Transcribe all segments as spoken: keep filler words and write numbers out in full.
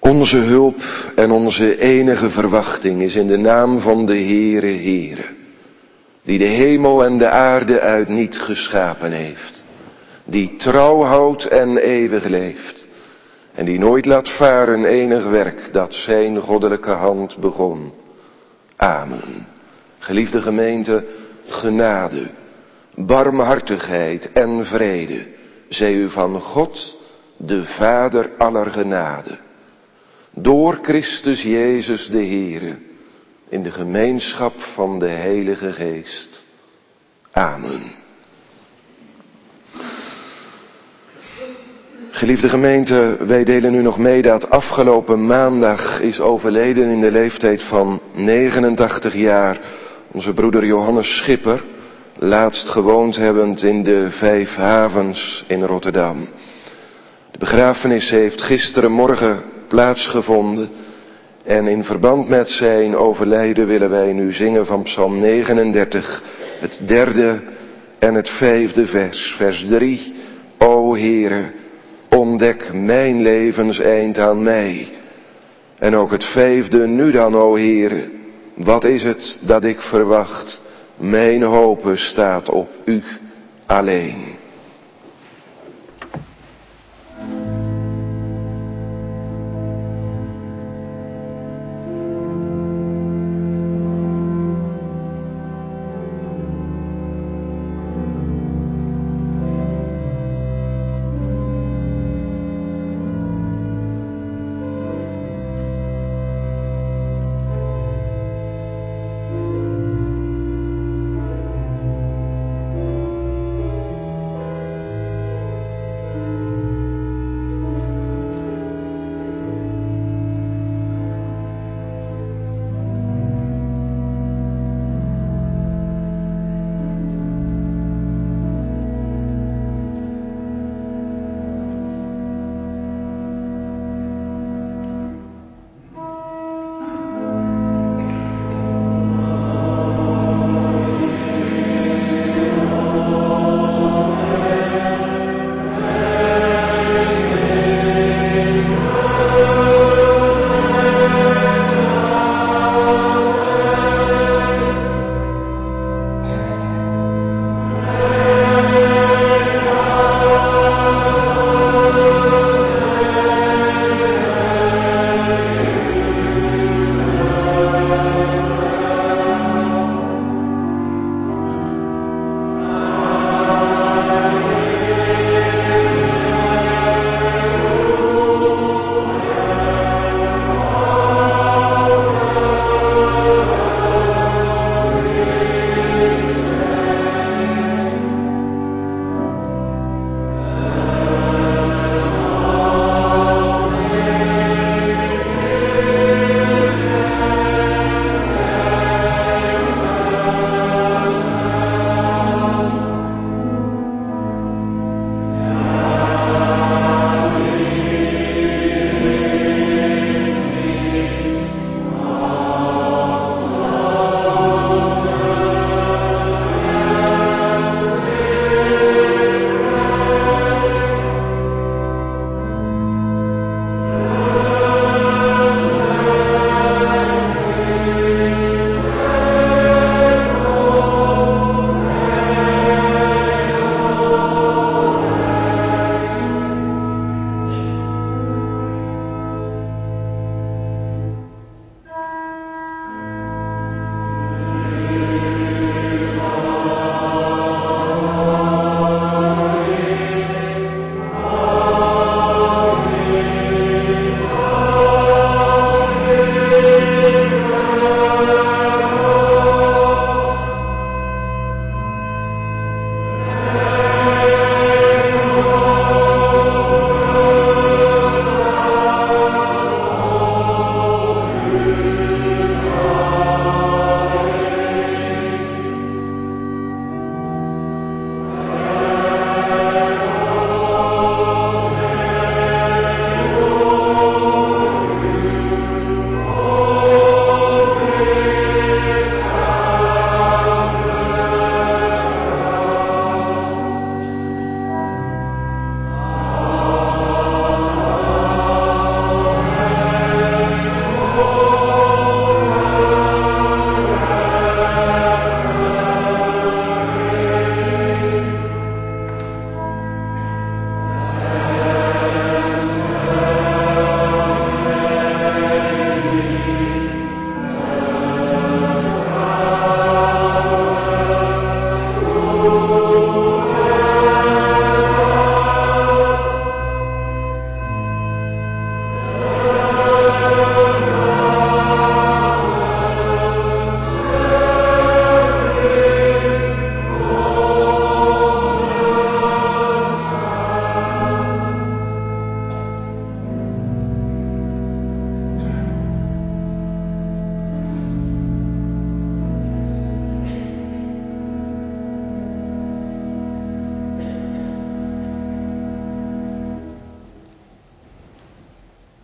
Onze hulp en onze enige verwachting is in de naam van de Heere Heere, die de hemel en de aarde uit niet geschapen heeft, die trouw houdt en eeuwig leeft, en die nooit laat varen enig werk dat zijn goddelijke hand begon. Amen. Geliefde gemeente, genade, barmhartigheid en vrede zij u van God, de Vader aller genade, door Christus Jezus de Heere, in de gemeenschap van de Heilige Geest. Amen. Geliefde gemeente, wij delen u nog mee dat afgelopen maandag is overleden in de leeftijd van negenentachtig jaar onze broeder Johannes Schipper, laatst gewoond hebbend in de Vijf Havens in Rotterdam. De begrafenis heeft gisterenmorgen plaatsgevonden en in verband met zijn overlijden willen wij nu zingen van Psalm negenendertig, het derde en het vijfde vers. Vers drie, O Heere, ontdek mijn levenseind aan mij. En ook het vijfde, nu dan, o Heere, wat is het dat ik verwacht? Mijn hoop staat op u alleen.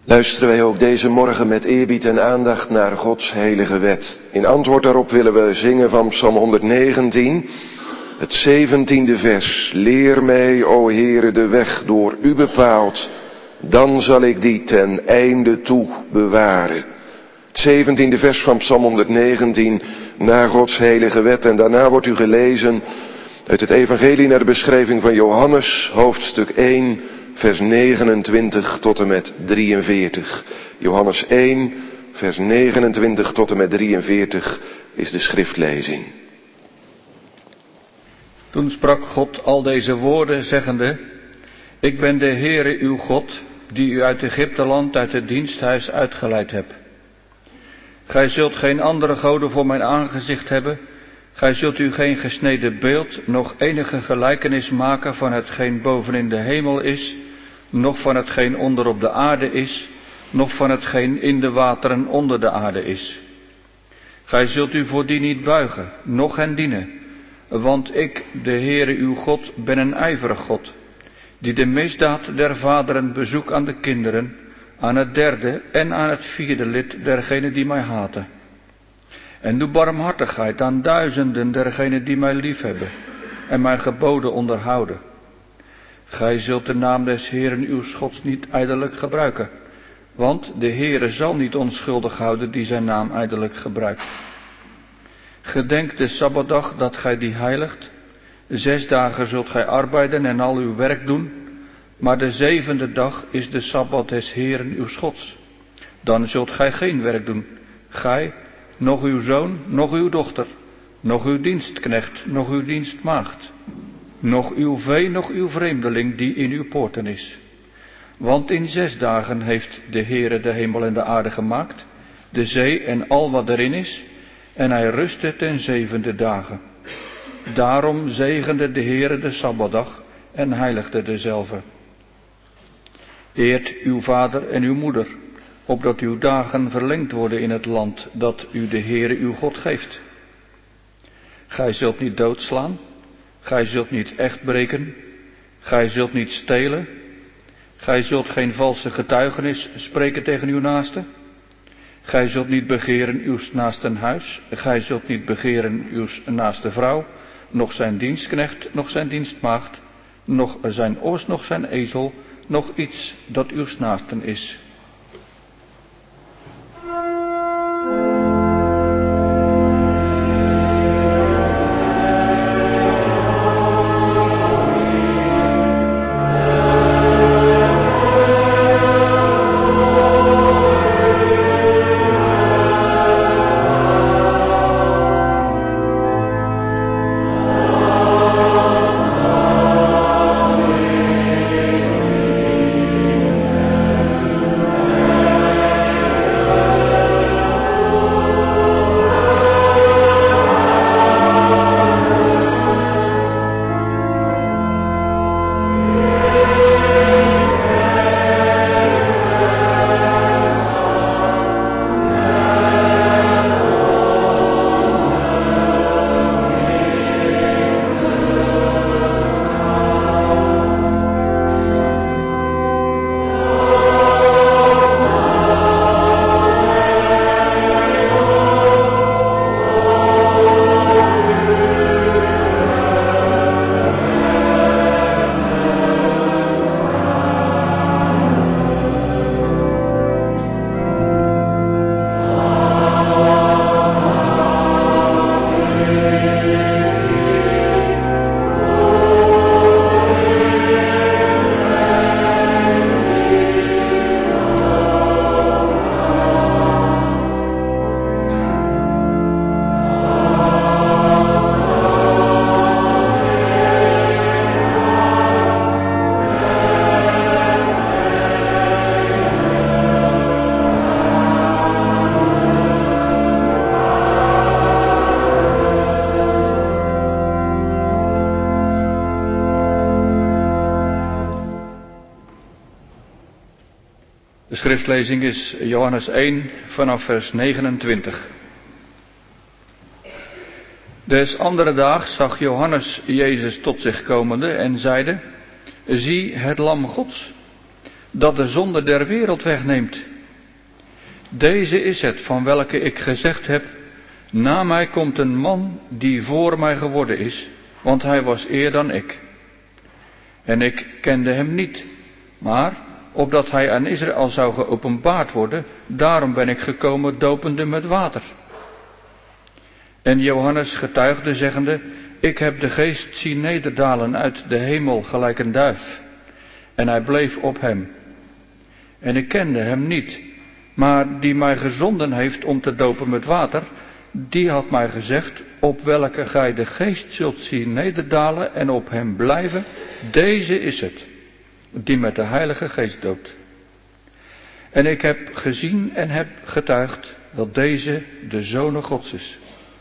Luisteren wij ook deze morgen met eerbied en aandacht naar Gods heilige wet. In antwoord daarop willen we zingen van Psalm honderdnegentien, het zeventiende vers. Leer mij, o Heere, de weg door u bepaald, dan zal ik die ten einde toe bewaren. Het zeventiende vers van Psalm honderdnegentien, naar Gods heilige wet. En daarna wordt u gelezen uit het evangelie naar de beschrijving van Johannes, hoofdstuk één, vers negenentwintig tot en met drieënveertig. Johannes één, vers negenentwintig tot en met drieënveertig is de schriftlezing. Toen sprak God al deze woorden, zeggende: Ik ben de Heere uw God, die u uit Egypteland, uit het diensthuis uitgeleid heb. Gij zult geen andere goden voor mijn aangezicht hebben. Gij zult u geen gesneden beeld, noch enige gelijkenis maken van hetgeen boven in de hemel is, noch van hetgeen onder op de aarde is, noch van hetgeen in de wateren onder de aarde is. Gij zult u voor die niet buigen, noch hen dienen, want ik, de Heere uw God, ben een ijverig God, die de misdaad der vaderen bezoek aan de kinderen, aan het derde en aan het vierde lid dergenen die mij haten. En doe barmhartigheid aan duizenden dergenen die mij liefhebben en mijn geboden onderhouden. Gij zult de naam des Heeren uw Gods niet ijdelijk gebruiken, want de Heere zal niet onschuldig houden die zijn naam ijdelijk gebruikt. Gedenk de Sabbatdag dat gij die heiligt. Zes dagen zult gij arbeiden en al uw werk doen, maar de zevende dag is de Sabbat des Heeren uw Gods. Dan zult gij geen werk doen, gij, noch uw zoon, noch uw dochter, noch uw dienstknecht, noch uw dienstmaagd, noch uw vee, noch uw vreemdeling die in uw poorten is. Want in zes dagen heeft de Heere de hemel en de aarde gemaakt, de zee en al wat erin is, en hij rustte ten zevende dagen. Daarom zegende de Heere de Sabbatdag en heiligde dezelve. Eert uw vader en uw moeder, opdat uw dagen verlengd worden in het land dat u de Heere uw God geeft. Gij zult niet doodslaan, gij zult niet echt breken, gij zult niet stelen, gij zult geen valse getuigenis spreken tegen uw naaste, gij zult niet begeren uw naasten huis, gij zult niet begeren uw naaste vrouw, noch zijn dienstknecht, noch zijn dienstmaagd, noch zijn os, noch zijn ezel, noch iets dat uw naasten is. De schriftlezing is Johannes één vanaf vers negenentwintig. Des andere daags zag Johannes Jezus tot zich komende en zeide: Zie het lam Gods. dat de zonde der wereld wegneemt. Deze is het van welke ik gezegd heb, na mij komt een man die voor mij geworden is, want hij was eer dan ik. En ik kende hem niet, maar opdat hij aan Israël zou geopenbaard worden, daarom ben ik gekomen dopende met water. En Johannes getuigde zeggende, ik heb de geest zien nederdalen uit de hemel gelijk een duif. En hij bleef op hem. En ik kende hem niet, maar die mij gezonden heeft om te dopen met water, die had mij gezegd, op welke gij de geest zult zien nederdalen en op hem blijven, deze is het, die met de Heilige Geest doopt. En ik heb gezien en heb getuigd dat deze de Zoon Gods is.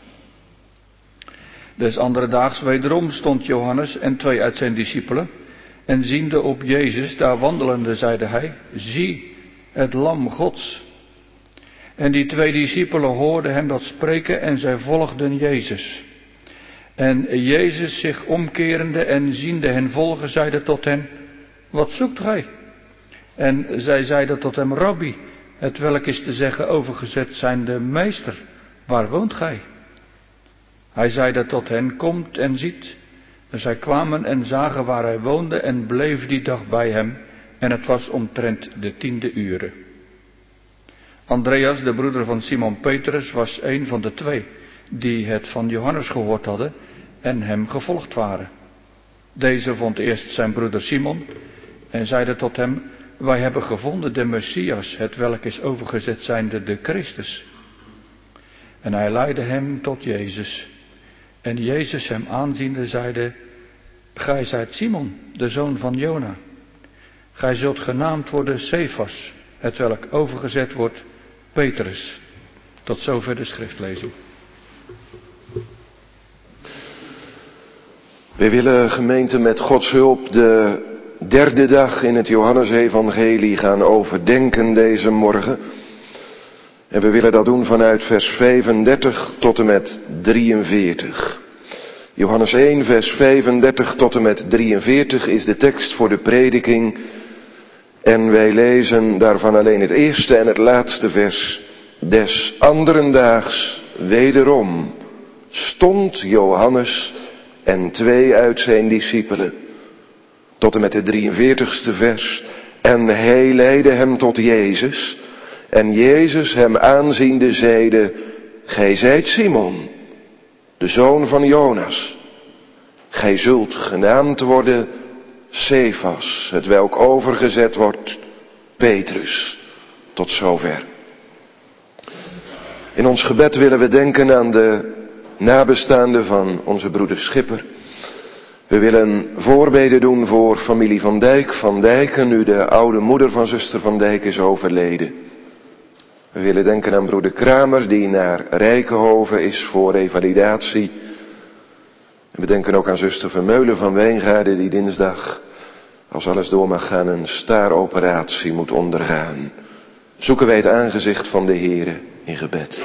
Des andere daags wederom stond Johannes en twee uit zijn discipelen, en ziende op Jezus daar wandelende, zeide hij, zie, het lam Gods. En die twee discipelen hoorden hem dat spreken en zij volgden Jezus. En Jezus zich omkerende en ziende hen volgen, zeide tot hen, wat zoekt gij? En zij zeiden tot hem, Rabbi, het welk is te zeggen overgezet zijnde meester, waar woont gij? Hij zeide tot hen, komt en ziet. En zij kwamen en zagen waar hij woonde en bleef die dag bij hem. En het was omtrent de tiende uren. Andreas, de broeder van Simon Petrus, was een van de twee die het van Johannes gehoord hadden en hem gevolgd waren. Deze vond eerst zijn broeder Simon en zeide tot hem, wij hebben gevonden de Messias, het welk is overgezet zijnde de Christus. En hij leidde hem tot Jezus. En Jezus hem aanziende zeide, gij zijt Simon, de zoon van Jona. Gij zult genaamd worden Cephas, het welk overgezet wordt Petrus. Tot zover de schriftlezing. We willen, gemeente, met Gods hulp de derde dag in het Johannesevangelie gaan overdenken deze morgen. En we willen dat doen vanuit vers vijfendertig tot en met drieënveertig. Johannes één, vers vijfendertig tot en met drieënveertig is de tekst voor de prediking. En wij lezen daarvan alleen het eerste en het laatste vers. Des anderendaags wederom stond Johannes en twee uit zijn discipelen. Tot en met het drieënveertigste vers. En hij leidde hem tot Jezus. En Jezus hem aanziende zeide, gij zijt Simon, de zoon van Jonas. Gij zult genaamd worden Cephas, het welk overgezet wordt Petrus. Tot zover. In ons gebed willen we denken aan de nabestaanden van onze broeder Schipper. We willen voorbeden doen voor familie Van Dijk, Van Dijken, nu de oude moeder van zuster Van Dijk is overleden. We willen denken aan broeder Kramer, die naar Rijkenhoven is voor revalidatie. En we denken ook aan zuster Vermeulen van Wijngaarden, die dinsdag, als alles door mag gaan, een staaroperatie moet ondergaan. Zoeken wij het aangezicht van de Heere in gebed.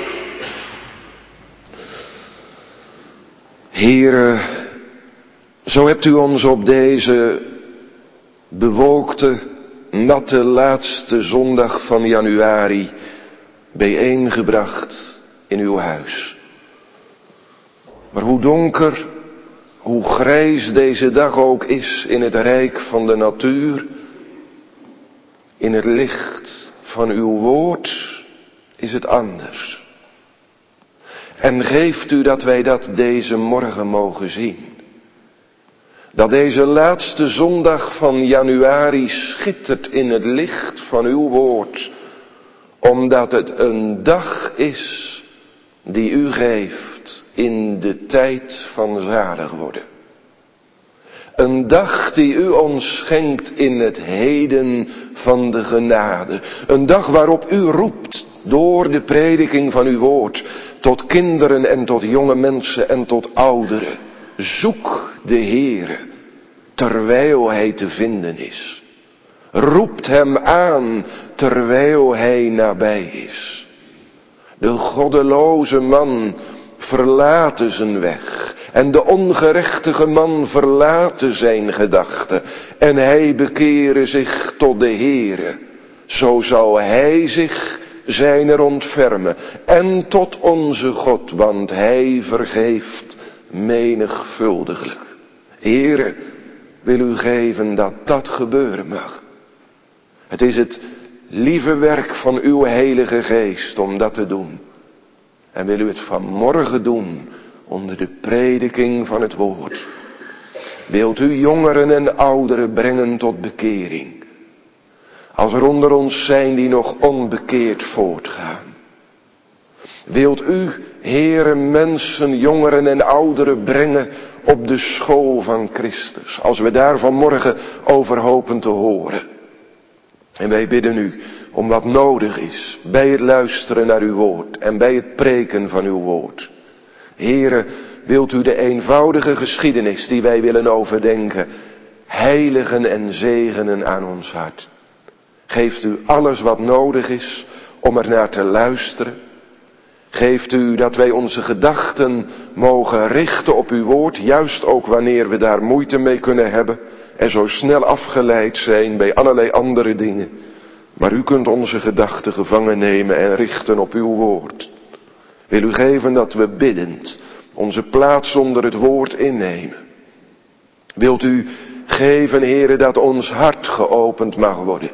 Heere, zo hebt u ons op deze bewolkte, natte laatste zondag van januari bijeengebracht in uw huis. Maar hoe donker, hoe grijs deze dag ook is in het rijk van de natuur, in het licht van uw woord is het anders. En geeft u dat wij dat deze morgen mogen zien. Dat deze laatste zondag van januari schittert in het licht van uw woord, omdat het een dag is die u geeft in de tijd van zalig worden. Een dag die u ons schenkt in het heden van de genade. Een dag waarop u roept door de prediking van uw woord tot kinderen en tot jonge mensen en tot ouderen. Zoek de Heere terwijl hij te vinden is. Roept hem aan terwijl hij nabij is. De goddeloze man verlaten zijn weg. En de ongerechtige man verlaten zijn gedachten. En hij bekere zich tot de Heere. Zo zal hij zich zijner ontfermen. En tot onze God, want hij vergeeft menigvuldiglijk. Heere, wil u geven dat dat gebeuren mag. Het is het lieve werk van uw Heilige Geest om dat te doen. En wil u het vanmorgen doen onder de prediking van het woord. Wilt u jongeren en ouderen brengen tot bekering. Als er onder ons zijn die nog onbekeerd voortgaan. Wilt u, Heere, mensen, jongeren en ouderen brengen op de school van Christus. Als we daar vanmorgen over hopen te horen. En wij bidden u om wat nodig is bij het luisteren naar uw woord en bij het preken van uw woord. Heere, wilt u de eenvoudige geschiedenis die wij willen overdenken, heiligen en zegenen aan ons hart. Geeft u alles wat nodig is om er naar te luisteren. Geeft u dat wij onze gedachten mogen richten op uw woord, juist ook wanneer we daar moeite mee kunnen hebben en zo snel afgeleid zijn bij allerlei andere dingen. Maar u kunt onze gedachten gevangen nemen en richten op uw woord. Wil u geven dat we biddend onze plaats onder het woord innemen. Wilt u geven, Heere, dat ons hart geopend mag worden.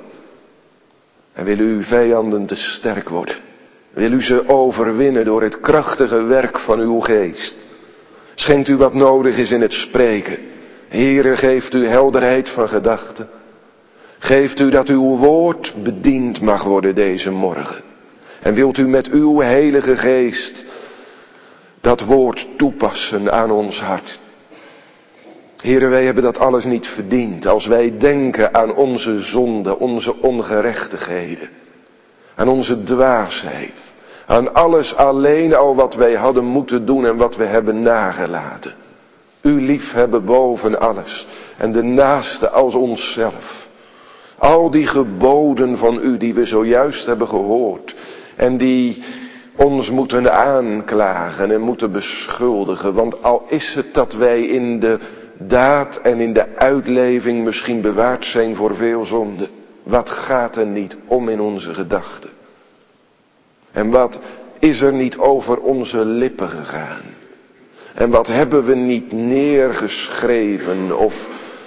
En wil u vijanden te sterk worden. Wil u ze overwinnen door het krachtige werk van uw geest. Schenkt u wat nodig is in het spreken. Heere, geeft u helderheid van gedachten. Geeft u dat uw woord bediend mag worden deze morgen. En wilt u met uw Heilige Geest dat woord toepassen aan ons hart. Heere, wij hebben dat alles niet verdiend. Als wij denken aan onze zonde, onze ongerechtigheden. Aan onze dwaasheid. Aan alles alleen al wat wij hadden moeten doen en wat we hebben nagelaten. U liefhebben boven alles. En de naaste als onszelf. Al die geboden van u die we zojuist hebben gehoord. En die ons moeten aanklagen en moeten beschuldigen. Want al is het dat wij in de daad en in de uitleving misschien bewaard zijn voor veel zonde. Wat gaat er niet om in onze gedachten? En wat is er niet over onze lippen gegaan? En wat hebben we niet neergeschreven of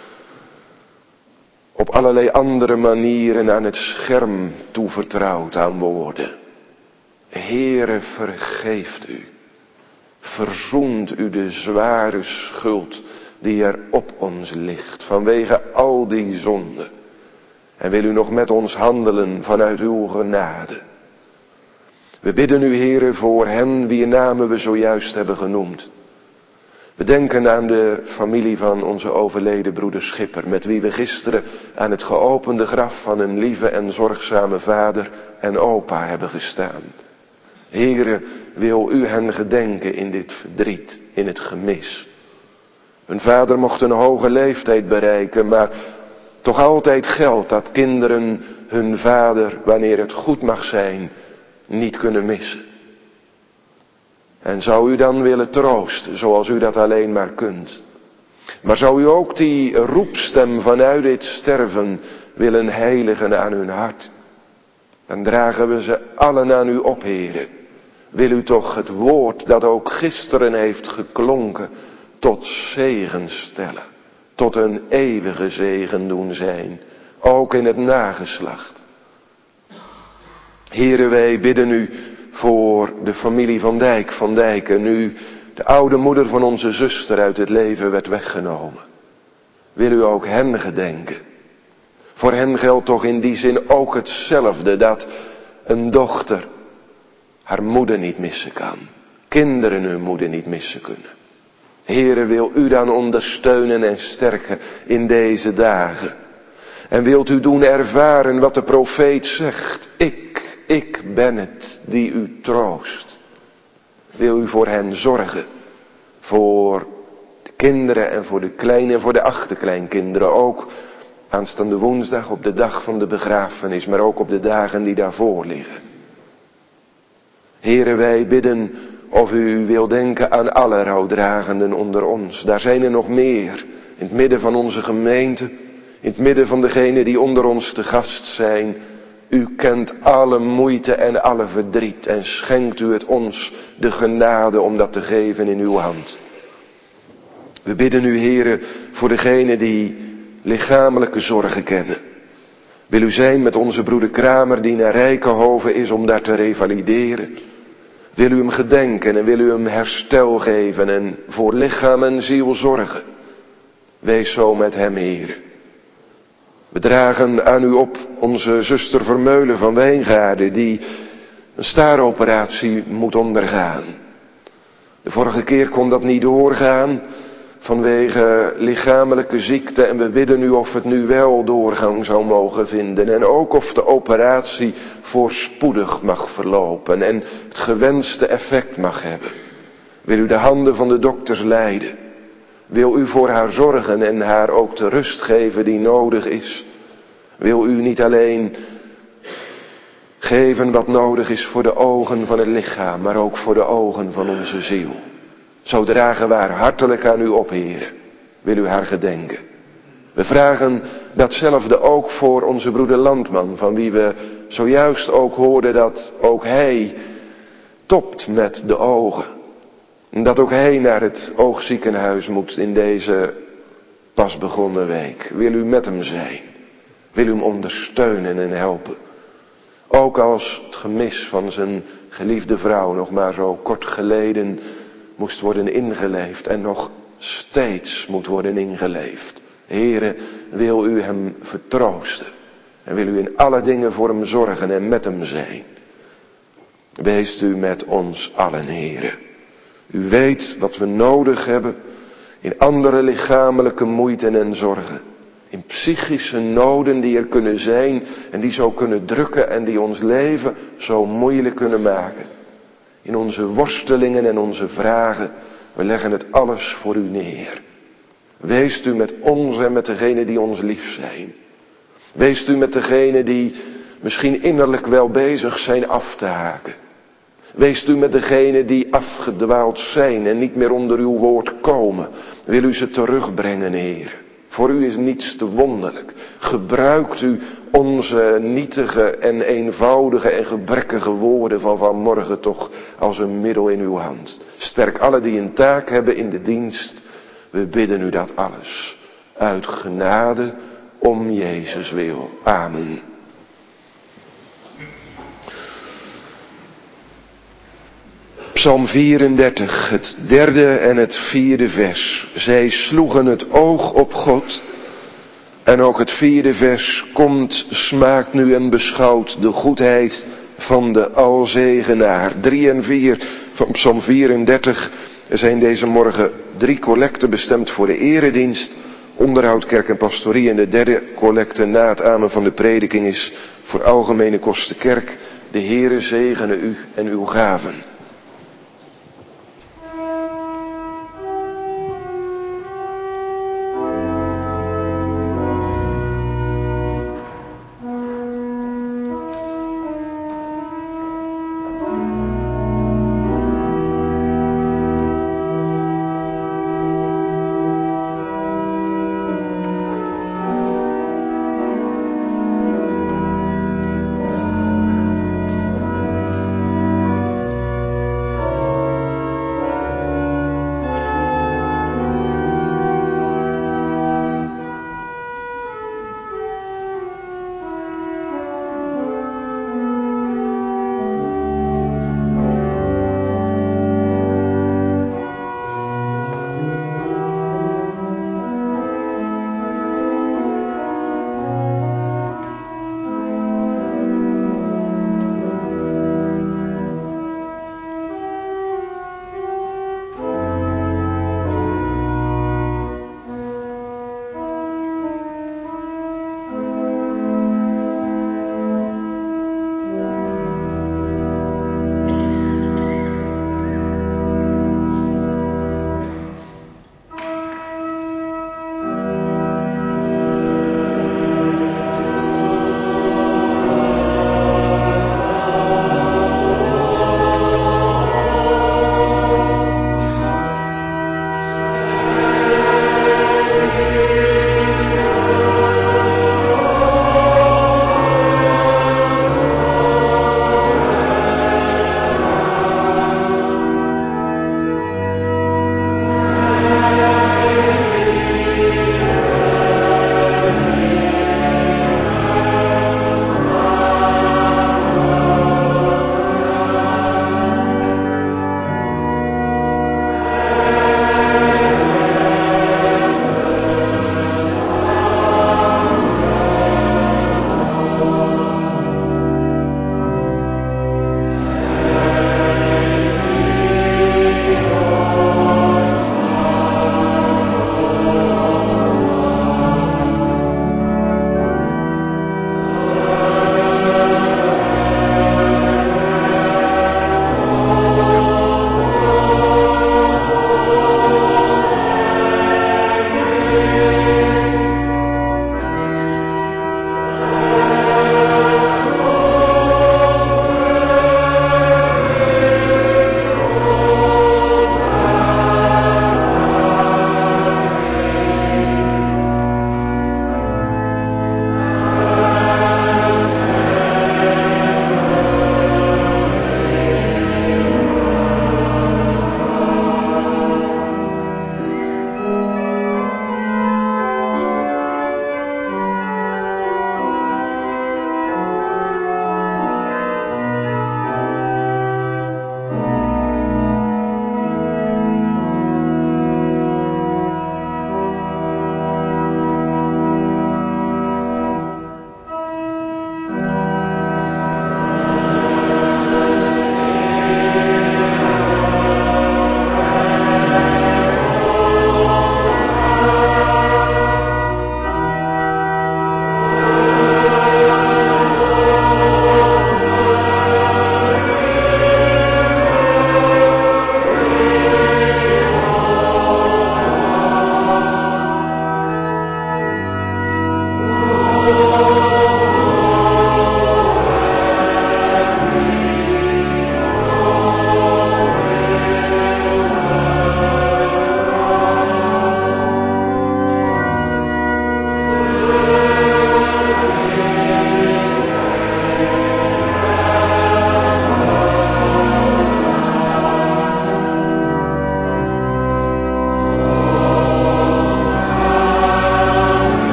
op allerlei andere manieren aan het scherm toevertrouwd aan woorden? Heere, vergeeft u. Verzoent u de zware schuld die er op ons ligt vanwege al die zonden. En wil u nog met ons handelen vanuit uw genade. We bidden u, Heere, voor hen wier namen we zojuist hebben genoemd. We denken aan de familie van onze overleden broeder Schipper, met wie we gisteren aan het geopende graf van een lieve en zorgzame vader en opa hebben gestaan. Heere, wil u hen gedenken in dit verdriet, in het gemis. Hun vader mocht een hoge leeftijd bereiken, maar toch altijd geldt dat kinderen hun vader, wanneer het goed mag zijn, niet kunnen missen. En zou u dan willen troosten, zoals u dat alleen maar kunt. Maar zou u ook die roepstem vanuit dit sterven willen heiligen aan hun hart. Dan dragen we ze allen aan u op, Heere. Wil u toch het woord dat ook gisteren heeft geklonken tot zegen stellen. Tot een eeuwige zegen doen zijn. Ook in het nageslacht. Heere, wij bidden u voor de familie van Dijk, van Dijken, nu de oude moeder van onze zuster uit het leven werd weggenomen. Wil u ook hen gedenken? Voor hen geldt toch in die zin ook hetzelfde, dat een dochter haar moeder niet missen kan. Kinderen hun moeder niet missen kunnen. Heere, wil u dan ondersteunen en sterken in deze dagen. En wilt u doen ervaren wat de profeet zegt. Ik, ik ben het die u troost. Wil u voor hen zorgen. Voor de kinderen en voor de kleine en voor de achterkleinkinderen. Ook aanstaande woensdag op de dag van de begrafenis. Maar ook op de dagen die daarvoor liggen. Heere, wij bidden of u wil denken aan alle rouwdragenden onder ons. Daar zijn er nog meer, in het midden van onze gemeente, in het midden van degenen die onder ons te gast zijn. U kent alle moeite en alle verdriet en schenkt u het ons de genade om dat te geven in uw hand. We bidden u, Heere, voor degenen die lichamelijke zorgen kennen. Wil u zijn met onze broeder Kramer die naar Rijkenhoven is om daar te revalideren. Wil u hem gedenken en wil u hem herstel geven en voor lichaam en ziel zorgen. Wees zo met hem, Heere. We dragen aan u op onze zuster Vermeulen van Wijngaarden die een staaroperatie moet ondergaan. De vorige keer kon dat niet doorgaan vanwege lichamelijke ziekte en we bidden u of het nu wel doorgang zou mogen vinden. En ook of de operatie voorspoedig mag verlopen en het gewenste effect mag hebben. Wil u de handen van de dokters leiden. Wil u voor haar zorgen en haar ook de rust geven die nodig is. Wil u niet alleen geven wat nodig is voor de ogen van het lichaam, maar ook voor de ogen van onze ziel. Zo dragen we haar hartelijk aan u op, Heere. Wil u haar gedenken. We vragen datzelfde ook voor onze broeder Landman, van wie we zojuist ook hoorden dat ook hij topt met de ogen. En dat ook hij naar het oogziekenhuis moet in deze pas begonnen week. Wil u met hem zijn. Wil u hem ondersteunen en helpen. Ook als het gemis van zijn geliefde vrouw nog maar zo kort geleden moest worden ingeleefd en nog steeds moet worden ingeleefd. Heere, wil u hem vertroosten en wil u in alle dingen voor hem zorgen en met hem zijn. Weest u met ons allen, Heere. U weet wat we nodig hebben in andere lichamelijke moeite en zorgen. In psychische noden die er kunnen zijn en die zo kunnen drukken en die ons leven zo moeilijk kunnen maken. In onze worstelingen en onze vragen, we leggen het alles voor u neer. Weest u met ons en met degenen die ons lief zijn. Weest u met degenen die misschien innerlijk wel bezig zijn af te haken. Weest u met degenen die afgedwaald zijn en niet meer onder uw woord komen. Wil u ze terugbrengen, Heer. Voor u is niets te wonderlijk. Gebruikt u onze nietige en eenvoudige en gebrekkige woorden van vanmorgen toch als een middel in uw hand. Sterk alle die een taak hebben in de dienst. We bidden u dat alles. Uit genade om Jezus wil. Amen. Psalm vierendertig, het derde en het vierde vers. Zij sloegen het oog op God. En ook het vierde vers komt, smaakt nu en beschouwt de goedheid van de Alzegenaar. Drie en vier van Psalm vierendertig zijn deze morgen drie collecten bestemd voor de eredienst. Onderhoud, kerk en pastorie. En de derde collecte na het amen van de prediking is voor algemene kosten kerk. De Heere zegene u en uw gaven.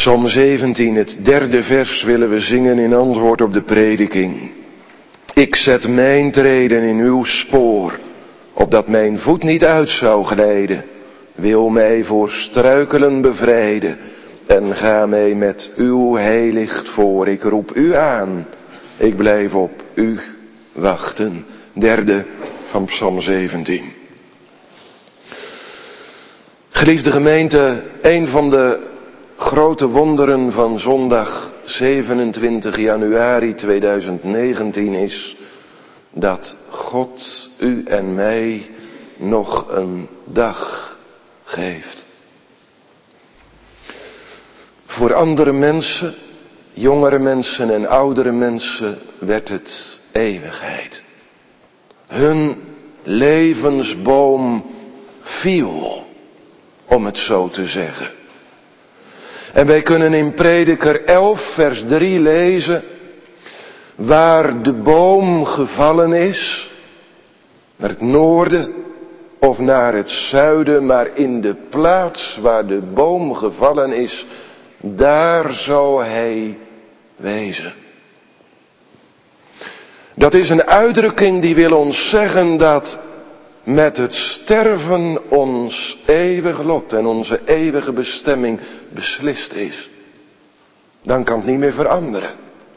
Psalm zeventien, het derde vers, willen we zingen in antwoord op de prediking. Ik zet mijn treden in uw spoor, opdat mijn voet niet uit zou glijden. Wil mij voor struikelen bevrijden en ga mij met uw heiligt voor. Ik roep u aan, ik blijf op u wachten. Derde van Psalm zeventien. Geliefde gemeente, een van de grote wonderen van zondag zevenentwintig januari tweeduizend negentien is dat God u en mij nog een dag geeft. Voor andere mensen, jongere mensen en oudere mensen werd het eeuwigheid. Hun levensboom viel, om het zo te zeggen. En wij kunnen in Prediker elf vers drie lezen, waar de boom gevallen is, naar het noorden of naar het zuiden, maar in de plaats waar de boom gevallen is, daar zal hij wezen. Dat is een uitdrukking die wil ons zeggen dat met het sterven ons eeuwig lot en onze eeuwige bestemming beslist is. Dan kan het niet meer veranderen.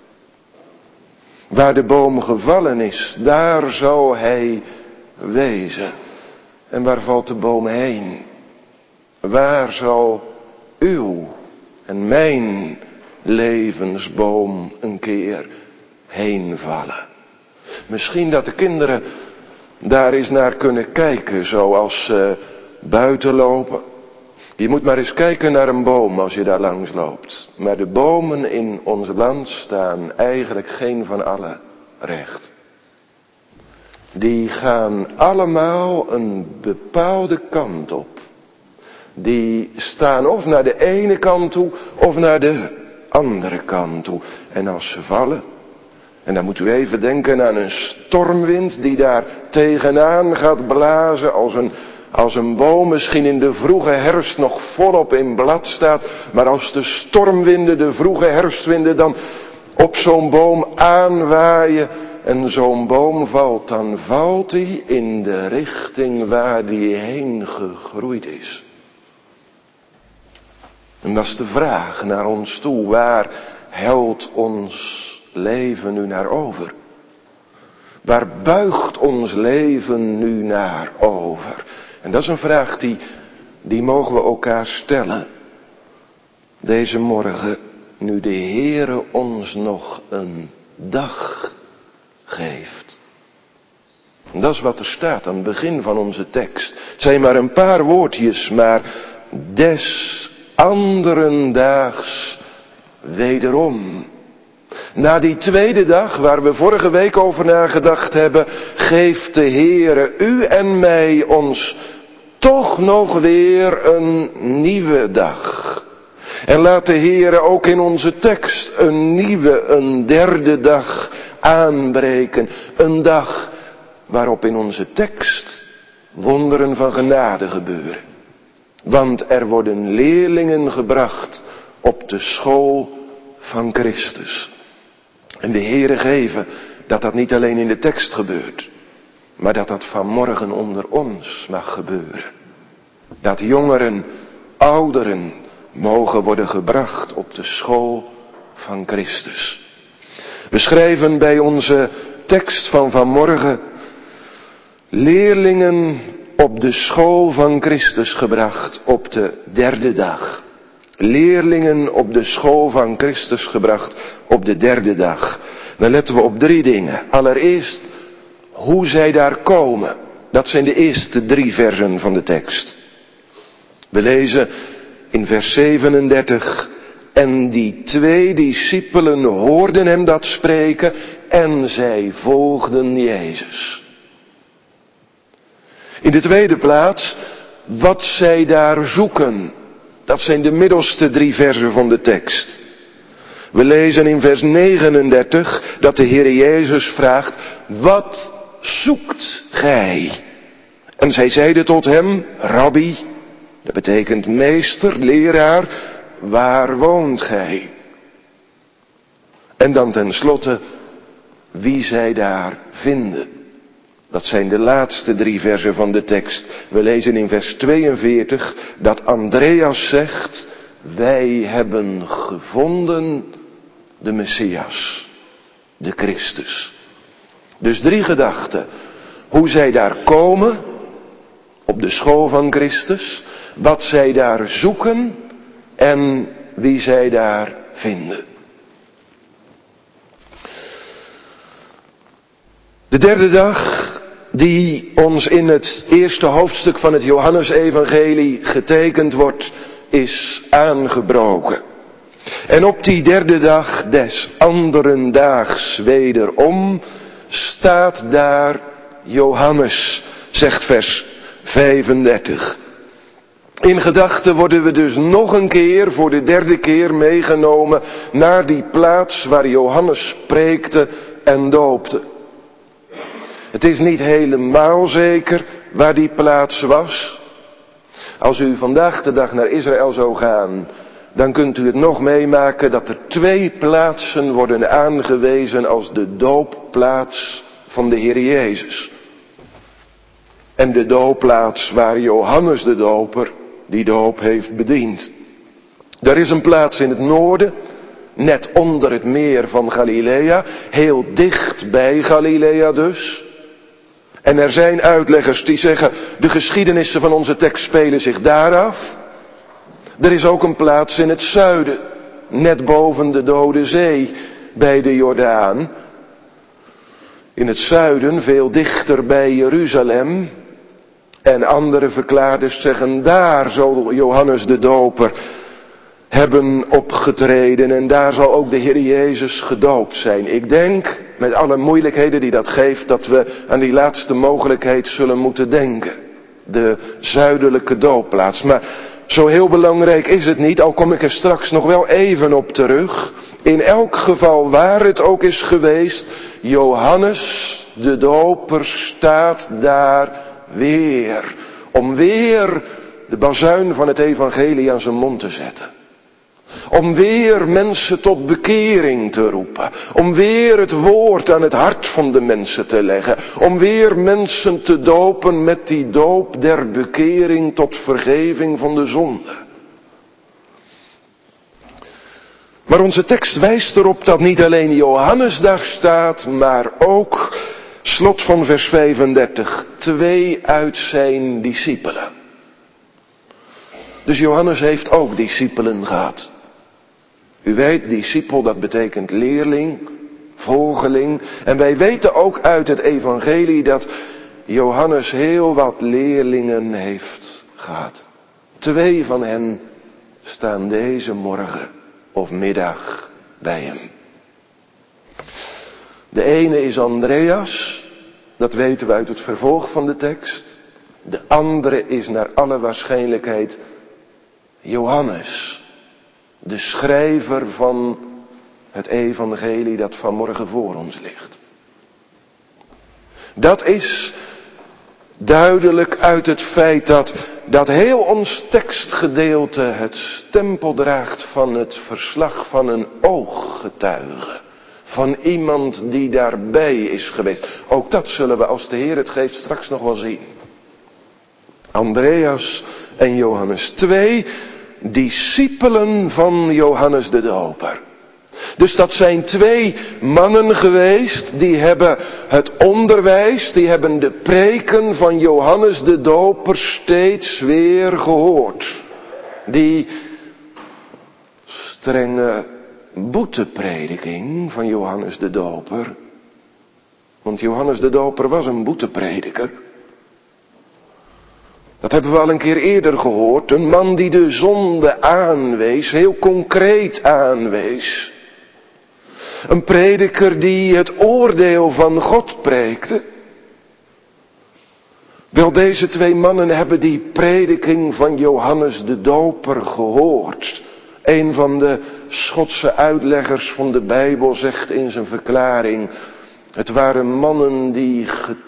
Waar de boom gevallen is, daar zal hij wezen. En waar valt de boom heen? Waar zal uw en mijn levensboom een keer heen vallen? Misschien dat de kinderen daar eens naar kunnen kijken, zoals ze buiten lopen. Je moet maar eens kijken naar een boom als je daar langs loopt. Maar de bomen in ons land staan eigenlijk geen van allen recht. Die gaan allemaal een bepaalde kant op. Die staan of naar de ene kant toe of naar de andere kant toe. En als ze vallen, en dan moeten we even denken aan een stormwind die daar tegenaan gaat blazen als een, als een boom misschien in de vroege herfst nog volop in blad staat. Maar als de stormwinden, de vroege herfstwinden dan op zo'n boom aanwaaien en zo'n boom valt, dan valt hij in de richting waar die heen gegroeid is. En dat is de vraag naar ons toe, waar helt ons leven nu naar over? Waar buigt ons leven nu naar over? En dat is een vraag die, die mogen we elkaar stellen. Deze morgen, nu de Heere ons nog een dag geeft. En dat is wat er staat aan het begin van onze tekst. Het zijn maar een paar woordjes, maar des anderen daags wederom. Na die tweede dag, waar we vorige week over nagedacht hebben, geeft de Heere u en mij ons toch nog weer een nieuwe dag. En laat de Heere ook in onze tekst een nieuwe, een derde dag aanbreken. Een dag waarop in onze tekst wonderen van genade gebeuren. Want er worden leerlingen gebracht op de school van Christus. En de Heere geven dat dat niet alleen in de tekst gebeurt, maar dat dat vanmorgen onder ons mag gebeuren. Dat jongeren, ouderen mogen worden gebracht op de school van Christus. We schrijven bij onze tekst van vanmorgen, leerlingen op de school van Christus gebracht op de derde dag. Leerlingen op de school van Christus gebracht op de derde dag. Dan letten we op drie dingen. Allereerst, hoe zij daar komen. Dat zijn de eerste drie versen van de tekst. We lezen in vers zevenendertig. En die twee discipelen hoorden hem dat spreken en zij volgden Jezus. In de tweede plaats, wat zij daar zoeken. Dat zijn de middelste drie versen van de tekst. We lezen in vers negenendertig dat de Heer Jezus vraagt, wat zoekt gij? En zij zeiden tot hem, Rabbi, dat betekent meester, leraar, waar woont gij? En dan tenslotte, wie zij daar vinden. Dat zijn de laatste drie versen van de tekst. We lezen in vers tweeënveertig dat Andreas zegt, wij hebben gevonden de Messias, de Christus. Dus drie gedachten. Hoe zij daar komen, op de school van Christus, wat zij daar zoeken en wie zij daar vinden. De derde dag die ons in het eerste hoofdstuk van het Johannesevangelie getekend wordt, is aangebroken. En op die derde dag des anderen daags wederom staat daar Johannes, zegt vers vijfendertig. In gedachten worden we dus nog een keer, voor de derde keer meegenomen naar die plaats waar Johannes preekte en doopte. Het is niet helemaal zeker waar die plaats was. Als u vandaag de dag naar Israël zou gaan, dan kunt u het nog meemaken dat er twee plaatsen worden aangewezen als de doopplaats van de Heer Jezus. En de doopplaats waar Johannes de Doper die doop heeft bediend. Er is een plaats in het noorden, net onder het meer van Galilea, heel dicht bij Galilea dus. En er zijn uitleggers die zeggen, de geschiedenissen van onze tekst spelen zich daar af. Er is ook een plaats in het zuiden, net boven de Dode Zee, bij de Jordaan. In het zuiden, veel dichter bij Jeruzalem. En andere verklaarders zeggen, daar zal Johannes de Doper hebben opgetreden en daar zal ook de Heer Jezus gedoopt zijn. Ik denk, met alle moeilijkheden die dat geeft, dat we aan die laatste mogelijkheid zullen moeten denken. De zuidelijke doopplaats. Maar zo heel belangrijk is het niet, al kom ik er straks nog wel even op terug. In elk geval waar het ook is geweest, Johannes de Doper staat daar weer. Om weer de bazuin van het evangelie aan zijn mond te zetten. Om weer mensen tot bekering te roepen. Om weer het woord aan het hart van de mensen te leggen. Om weer mensen te dopen met die doop der bekering tot vergeving van de zonde. Maar onze tekst wijst erop dat niet alleen Johannes daar staat, maar ook, slot van vers vijfendertig, twee uit zijn discipelen. Dus Johannes heeft ook discipelen gehad. U weet, discipel, dat betekent leerling, volgeling. En wij weten ook uit het evangelie dat Johannes heel wat leerlingen heeft gehad. Twee van hen staan deze morgen of middag bij hem. De ene is Andreas, dat weten we uit het vervolg van de tekst. De andere is naar alle waarschijnlijkheid Johannes. De schrijver van het evangelie dat vanmorgen voor ons ligt. Dat is duidelijk uit het feit dat, dat heel ons tekstgedeelte het stempel draagt van het verslag van een ooggetuige. Van iemand die daarbij is geweest. Ook dat zullen we als de Heer het geeft straks nog wel zien. Andreas en Johannes, twee discipelen van Johannes de Doper. Dus dat zijn twee mannen geweest, die hebben het onderwijs, die hebben de preken van Johannes de Doper steeds weer gehoord. Die strenge boeteprediking van Johannes de Doper. Want Johannes de Doper was een boeteprediker. Dat hebben we al een keer eerder gehoord. Een man die de zonde aanwees, heel concreet aanwees. Een prediker die het oordeel van God preekte. Wel, deze twee mannen hebben die prediking van Johannes de Doper gehoord. Een van de Schotse uitleggers van de Bijbel zegt in zijn verklaring: het waren mannen die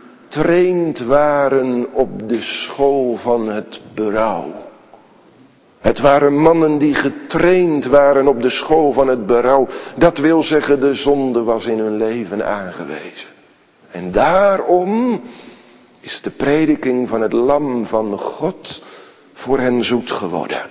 getraind waren op de school van het berouw. Het waren mannen die getraind waren op de school van het berouw. Dat wil zeggen, de zonde was in hun leven aangewezen. En daarom is de prediking van het lam van God voor hen zoet geworden.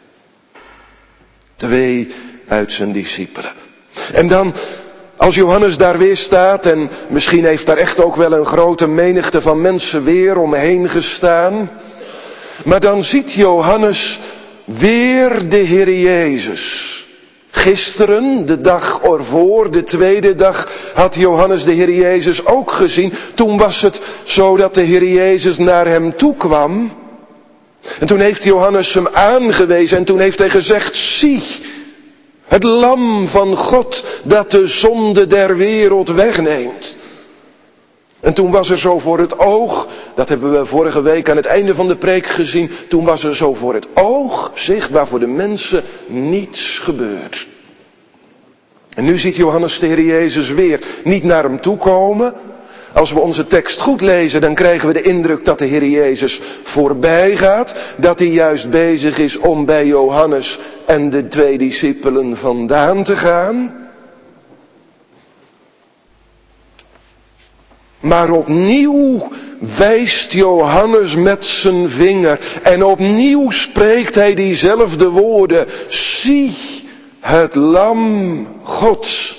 Twee uit zijn discipelen. En dan, als Johannes daar weer staat, en misschien heeft daar echt ook wel een grote menigte van mensen weer omheen gestaan. Maar dan ziet Johannes weer de Heer Jezus. Gisteren, de dag ervoor, de tweede dag, had Johannes de Heer Jezus ook gezien. Toen was het zo dat de Heer Jezus naar hem toe kwam. En toen heeft Johannes hem aangewezen en toen heeft hij gezegd, zie, het lam van God dat de zonde der wereld wegneemt. En toen was er zo voor het oog, dat hebben we vorige week aan het einde van de preek gezien, toen was er zo voor het oog, zichtbaar voor de mensen, niets gebeurd. En nu ziet Johannes de Heer Jezus weer niet naar hem toe komen. Als we onze tekst goed lezen, dan krijgen we de indruk dat de Heer Jezus voorbij gaat. Dat hij juist bezig is om bij Johannes en de twee discipelen vandaan te gaan. Maar opnieuw wijst Johannes met zijn vinger. En opnieuw spreekt hij diezelfde woorden. Zie het lam Gods.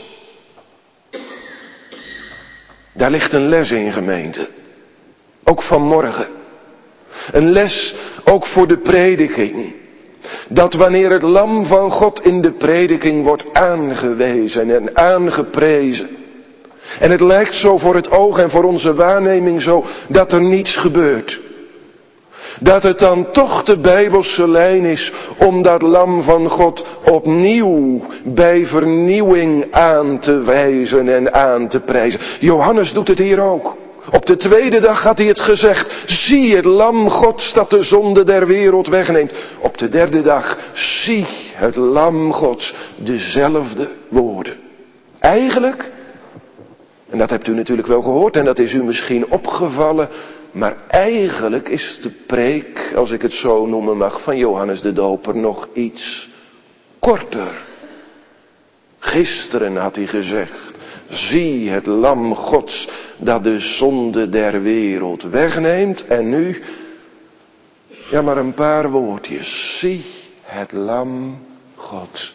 Daar ligt een les in, gemeente. Ook vanmorgen. Een les ook voor de prediking. Dat wanneer het lam van God in de prediking wordt aangewezen en aangeprezen. En het lijkt zo voor het oog en voor onze waarneming zo dat er niets gebeurt. Dat het dan toch de Bijbelse lijn is om dat lam van God opnieuw bij vernieuwing aan te wijzen en aan te prijzen. Johannes doet het hier ook. Op de tweede dag had hij het gezegd. Zie het lam Gods dat de zonde der wereld wegneemt. Op de derde dag. Zie het lam Gods. Dezelfde woorden. Eigenlijk, en dat hebt u natuurlijk wel gehoord en dat is u misschien opgevallen. Maar eigenlijk is de preek, als ik het zo noemen mag, van Johannes de Doper nog iets korter. Gisteren had hij gezegd, zie het lam Gods dat de zonde der wereld wegneemt. En nu, ja maar een paar woordjes. Zie het lam Gods.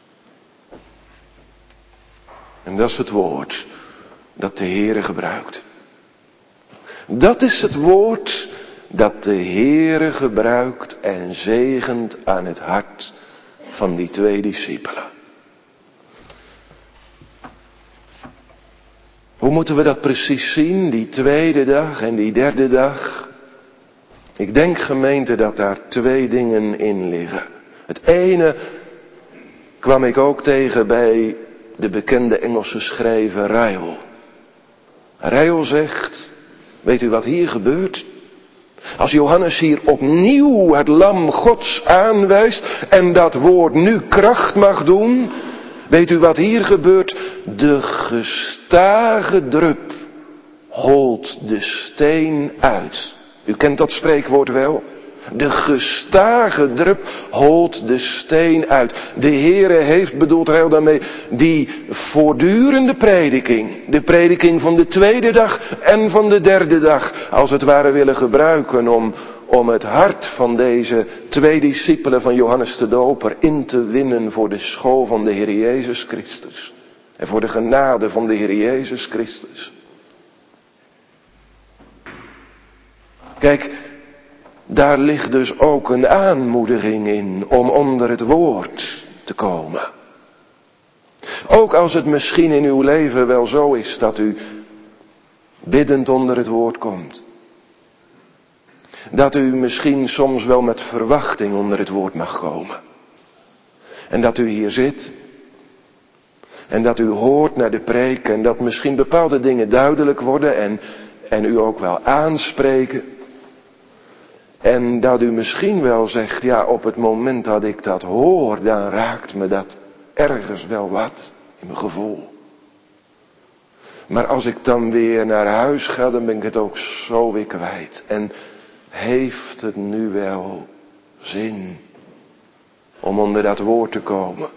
En dat is het woord dat de Heere gebruikt. Dat is het woord dat de Heere gebruikt en zegent aan het hart van die twee discipelen. Hoe moeten we dat precies zien, die tweede dag en die derde dag? Ik denk, gemeente, dat daar twee dingen in liggen. Het ene kwam ik ook tegen bij de bekende Engelse schrijver Ryle. Ryle zegt, weet u wat hier gebeurt? Als Johannes hier opnieuw het lam Gods aanwijst en dat woord nu kracht mag doen, weet u wat hier gebeurt? De gestage drup holt de steen uit. U kent dat spreekwoord wel. De gestage drup holt de steen uit. De Heere heeft, bedoelt hij daarmee, die voortdurende prediking, de prediking van de tweede dag en van de derde dag, als het ware willen gebruiken om, om het hart van deze twee discipelen van Johannes de Doper in te winnen voor de school van de Heer Jezus Christus. En voor de genade van de Heer Jezus Christus. Kijk, daar ligt dus ook een aanmoediging in om onder het woord te komen. Ook als het misschien in uw leven wel zo is dat u biddend onder het woord komt. Dat u misschien soms wel met verwachting onder het woord mag komen. En dat u hier zit. En dat u hoort naar de preek en dat misschien bepaalde dingen duidelijk worden en, en u ook wel aanspreken. En dat u misschien wel zegt, ja, op het moment dat ik dat hoor, dan raakt me dat ergens wel wat in mijn gevoel. Maar als ik dan weer naar huis ga, dan ben ik het ook zo weer kwijt. En heeft het nu wel zin? om onder dat woord te komen.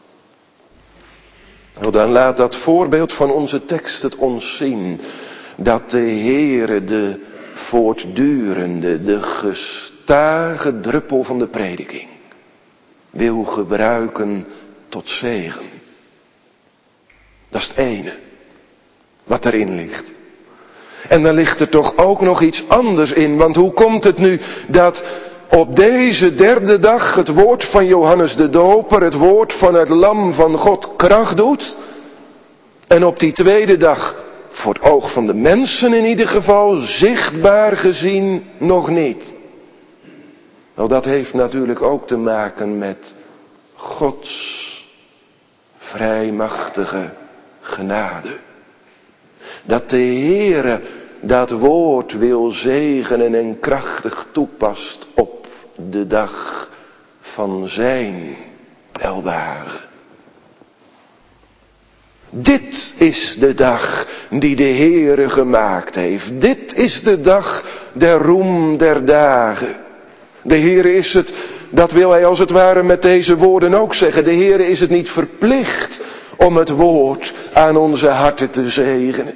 Nou, dan laat dat voorbeeld van onze tekst het ons zien. Dat de Heere de voortdurende, de gestage druppel van de prediking wil gebruiken tot zegen. Dat is het ene wat erin ligt. En dan ligt er toch ook nog iets anders in. Want hoe komt het nu dat op deze derde dag het woord van Johannes de Doper, het woord van het Lam van God, kracht doet? En op die tweede dag, voor het oog van de mensen in ieder geval, zichtbaar gezien nog niet. Nou, dat heeft natuurlijk ook te maken met Gods vrijmachtige genade. Dat de Heere dat woord wil zegenen en krachtig toepast op de dag van zijn welbehagen. Dit is de dag die de Heere gemaakt heeft. Dit is de dag der roem der dagen. De Heere is het, dat wil hij als het ware met deze woorden ook zeggen. De Heere is het niet verplicht om het woord aan onze harten te zegenen.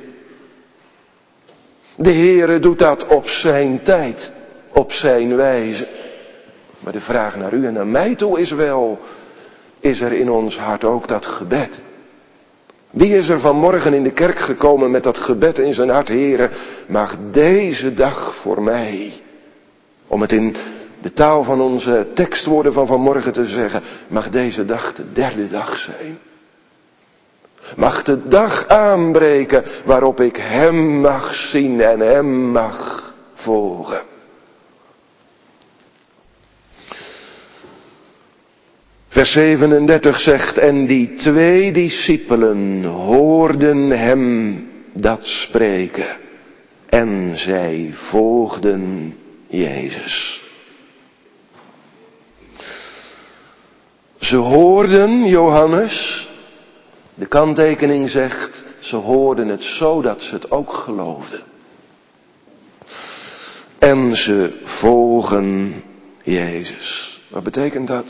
De Heere doet dat op zijn tijd, op zijn wijze. Maar de vraag naar u en naar mij toe is wel, is er in ons hart ook dat gebed? Wie is er vanmorgen in de kerk gekomen met dat gebed in zijn hart? Heere, mag deze dag voor mij, om het in de taal van onze tekstwoorden van vanmorgen te zeggen, mag deze dag de derde dag zijn. Mag de dag aanbreken waarop ik hem mag zien en hem mag volgen. Vers zevenendertig zegt, en die twee discipelen hoorden hem dat spreken en zij volgden Jezus. Ze hoorden Johannes, de kanttekening zegt, ze hoorden het zo dat ze het ook geloofden. En ze volgen Jezus. Wat betekent dat?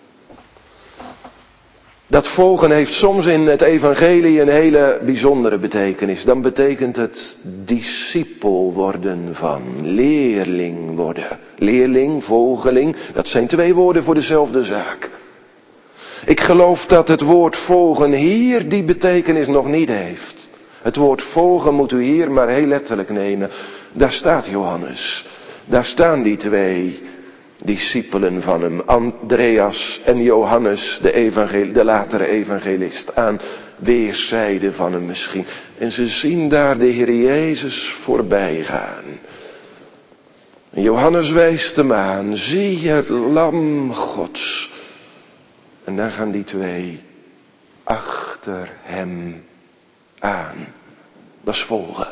Dat volgen heeft soms in het evangelie een hele bijzondere betekenis. Dan betekent het discipel worden van, leerling worden. Leerling, volgeling, dat zijn twee woorden voor dezelfde zaak. Ik geloof dat het woord volgen hier die betekenis nog niet heeft. Het woord volgen moet u hier maar heel letterlijk nemen. Daar staat Johannes. Daar staan die twee discipelen van hem. Andreas en Johannes, de, evangel- de latere evangelist. Aan weerszijden van hem misschien. En ze zien daar de Heer Jezus voorbij gaan. En Johannes wijst hem aan. Zie het lam Gods. En dan gaan die twee achter hem aan. Dat is volgen.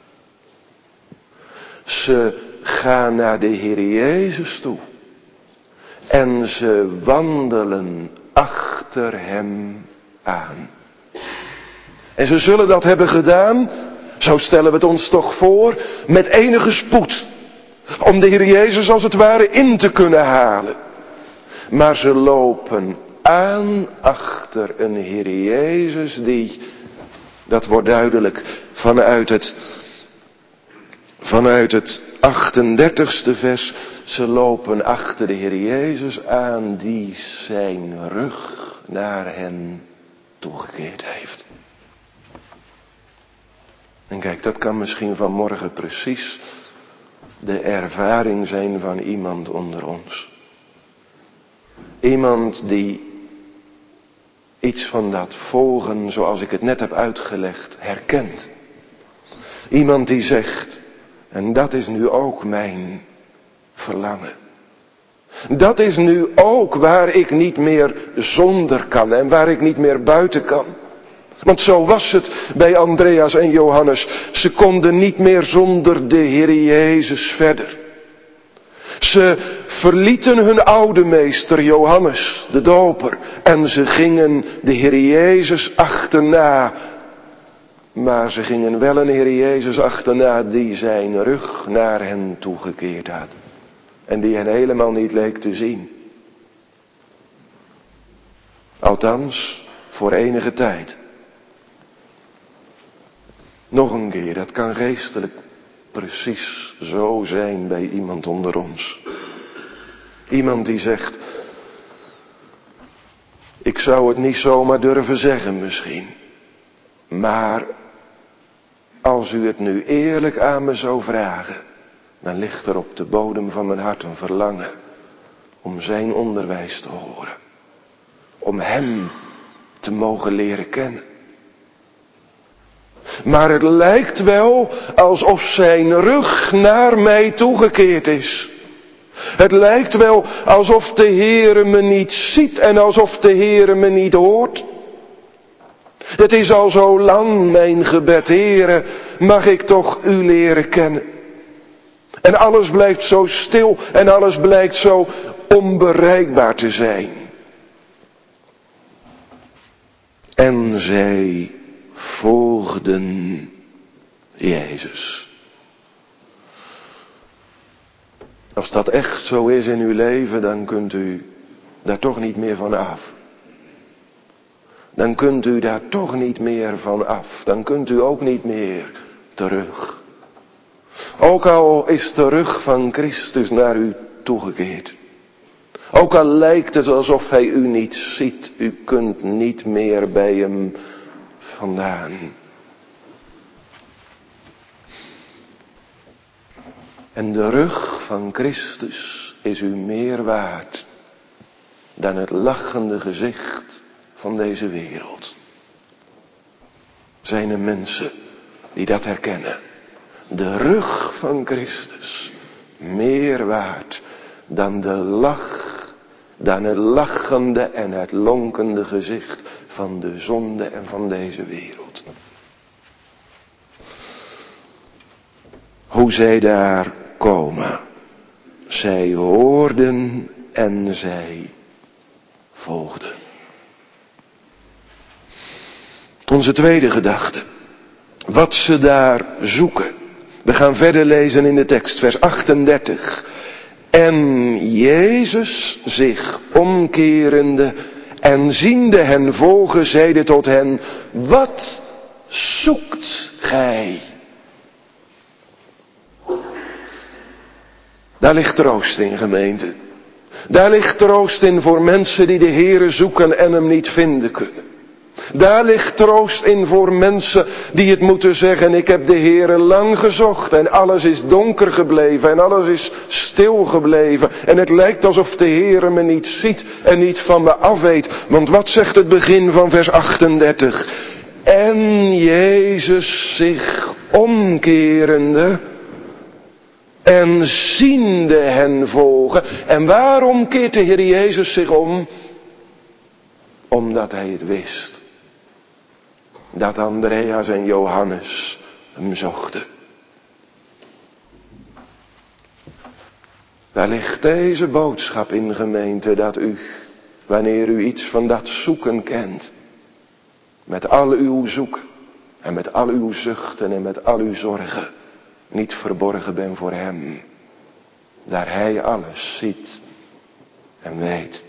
Ze gaan naar de Heer Jezus toe. En ze wandelen achter hem aan. En ze zullen dat hebben gedaan, zo stellen we het ons toch voor, met enige spoed. Om de Heer Jezus als het ware in te kunnen halen. Maar ze lopen aan achter een Heer Jezus die, dat wordt duidelijk vanuit het, vanuit het achtendertigste vers, ze lopen achter de Heer Jezus aan die zijn rug naar hen toegekeerd heeft. En kijk, dat kan misschien vanmorgen precies de ervaring zijn van iemand onder ons. Iemand die iets van dat volgen, zoals ik het net heb uitgelegd, herkent. Iemand die zegt, en dat is nu ook mijn verlangen. Dat is nu ook waar ik niet meer zonder kan en waar ik niet meer buiten kan. Want zo was het bij Andreas en Johannes. Ze konden niet meer zonder de Heer Jezus verder. Ze verlieten hun oude meester Johannes, de doper, en ze gingen de Heer Jezus achterna. Maar ze gingen wel een Heer Jezus achterna die zijn rug naar hen toegekeerd had. En die hen helemaal niet leek te zien. Althans, voor enige tijd. Nog een keer, dat kan geestelijk precies zo zijn bij iemand onder ons. Iemand die zegt, ik zou het niet zomaar durven zeggen misschien. Maar als u het nu eerlijk aan me zou vragen, dan ligt er op de bodem van mijn hart een verlangen om zijn onderwijs te horen. Om hem te mogen leren kennen. Maar het lijkt wel alsof zijn rug naar mij toegekeerd is. Het lijkt wel alsof de Heere me niet ziet en alsof de Heere me niet hoort. Het is al zo lang mijn gebed, Heere, mag ik toch u leren kennen. En alles blijft zo stil en alles blijkt zo onbereikbaar te zijn. En zij volgden Jezus. Als dat echt zo is in uw leven, dan kunt u daar toch niet meer van af. Dan kunt u daar toch niet meer van af. Dan kunt u ook niet meer terug. Ook al is de rug van Christus naar u toegekeerd. Ook al lijkt het alsof hij u niet ziet, u kunt niet meer bij hem vandaan. En de rug van Christus is u meer waard dan het lachende gezicht van deze wereld. Zijn er mensen die dat herkennen? De rug van Christus meer waard dan de lach, dan het lachende en het lonkende gezicht van de zonde en van deze wereld. Hoe zij daar komen. Zij hoorden en zij volgden. Onze tweede gedachte. Wat ze daar zoeken. We gaan verder lezen in de tekst, vers achtendertig. En Jezus zich omkerende en ziende hen volgen, zeide tot hen, wat zoekt gij? Daar ligt troost in, gemeente. Daar ligt troost in voor mensen die de Heere zoeken en hem niet vinden kunnen. Daar ligt troost in voor mensen die het moeten zeggen, ik heb de Heere lang gezocht en alles is donker gebleven en alles is stil gebleven. En het lijkt alsof de Heere me niet ziet en niet van me af weet. Want wat zegt het begin van vers achtendertig? En Jezus zich omkerende en ziende hen volgen. En waarom keert de Heer Jezus zich om? Omdat hij het wist. Dat Andreas en Johannes hem zochten. Daar ligt deze boodschap in, gemeente, dat u, wanneer u iets van dat zoeken kent, met al uw zoeken en met al uw zuchten en met al uw zorgen, niet verborgen bent voor hem. Daar hij alles ziet en weet.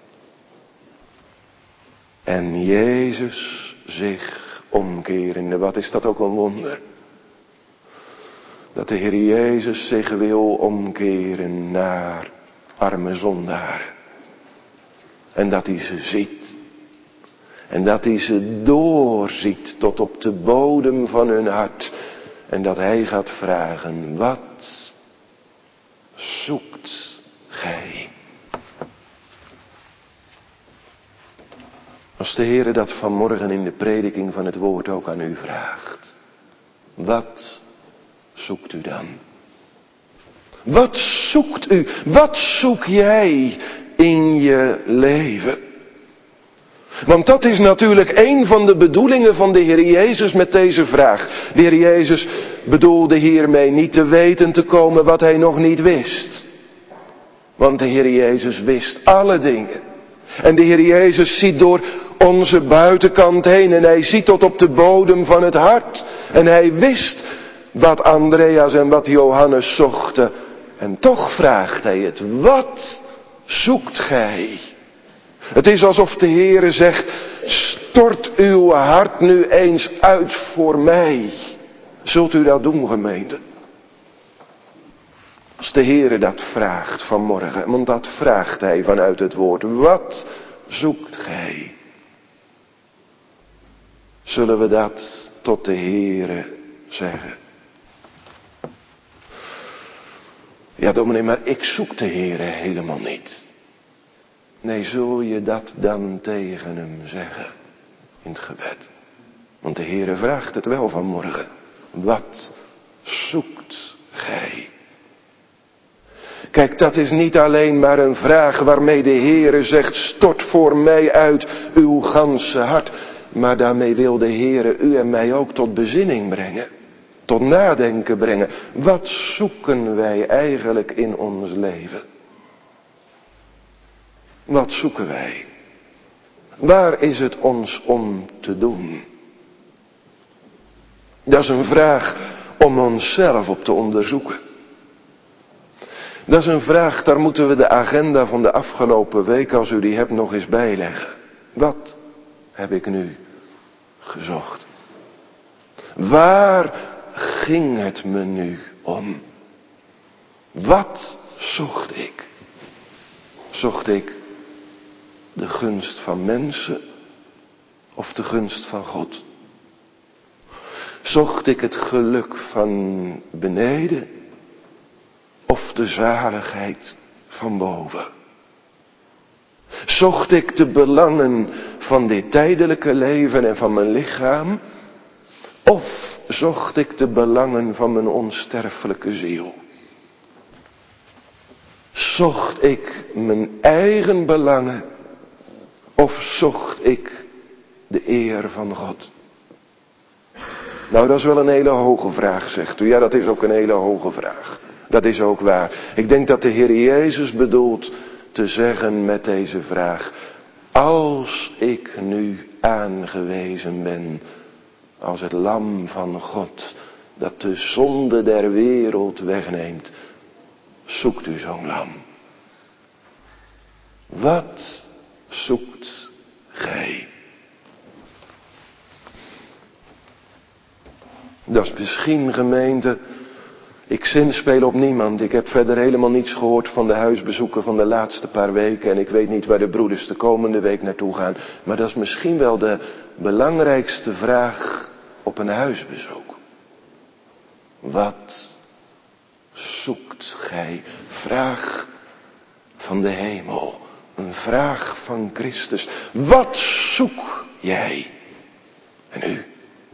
En Jezus zich omkerende. Wat is dat ook een wonder. Dat de Heer Jezus zich wil omkeren naar arme zondaren. En dat hij ze ziet. En dat hij ze doorziet tot op de bodem van hun hart. En dat hij gaat vragen, wat zoekt gij? Als de Heere dat vanmorgen in de prediking van het woord ook aan u vraagt. Wat zoekt u dan? Wat zoekt u? Wat zoek jij in je leven? Want dat is natuurlijk een van de bedoelingen van de Heer Jezus met deze vraag. De Heer Jezus bedoelde hiermee niet te weten te komen wat hij nog niet wist. Want de Heer Jezus wist alle dingen. En de Heer Jezus ziet door onze buitenkant heen en hij ziet tot op de bodem van het hart. En hij wist wat Andreas en wat Johannes zochten. En toch vraagt hij het, wat zoekt gij? Het is alsof de Heere zegt, stort uw hart nu eens uit voor mij. Zult u dat doen, gemeente? Als de Heere dat vraagt vanmorgen, want dat vraagt Hij vanuit het woord. Wat zoekt gij? Zullen we dat tot de Heere zeggen? Ja, dominee, maar ik zoek de Heere helemaal niet. Nee, zul je dat dan tegen hem zeggen in het gebed? Want de Heere vraagt het wel vanmorgen. Wat zoekt gij? Kijk, dat is niet alleen maar een vraag waarmee de Heere zegt, stort voor mij uit uw ganse hart. Maar daarmee wil de Heere u en mij ook tot bezinning brengen. Tot nadenken brengen. Wat zoeken wij eigenlijk in ons leven? Wat zoeken wij? Waar is het ons om te doen? Dat is een vraag om onszelf op te onderzoeken. Dat is een vraag, daar moeten we de agenda van de afgelopen week, als u die hebt, nog eens bijleggen. Wat heb ik nu gezocht? Waar ging het me nu om? Wat zocht ik? Zocht ik de gunst van mensen of de gunst van God? Zocht ik het geluk van beneden of de zaligheid van boven? Zocht ik de belangen van dit tijdelijke leven en van mijn lichaam? Of zocht ik de belangen van mijn onsterfelijke ziel? Zocht ik mijn eigen belangen? Of zocht ik de eer van God? Nou, dat is wel een hele hoge vraag, zegt u. Ja, dat is ook een hele hoge vraag. Dat is ook waar. Ik denk dat de Heer Jezus bedoelt te zeggen met deze vraag: als ik nu aangewezen ben als het lam van God dat de zonde der wereld wegneemt, zoekt u zo'n lam. Wat zoekt gij? Dat is misschien, gemeente, ik zinspeel op niemand. Ik heb verder helemaal niets gehoord van de huisbezoeken van de laatste paar weken. En ik weet niet waar de broeders de komende week naartoe gaan. Maar dat is misschien wel de belangrijkste vraag op een huisbezoek. Wat zoekt gij? Vraag van de hemel. Een vraag van Christus. Wat zoek jij? En u?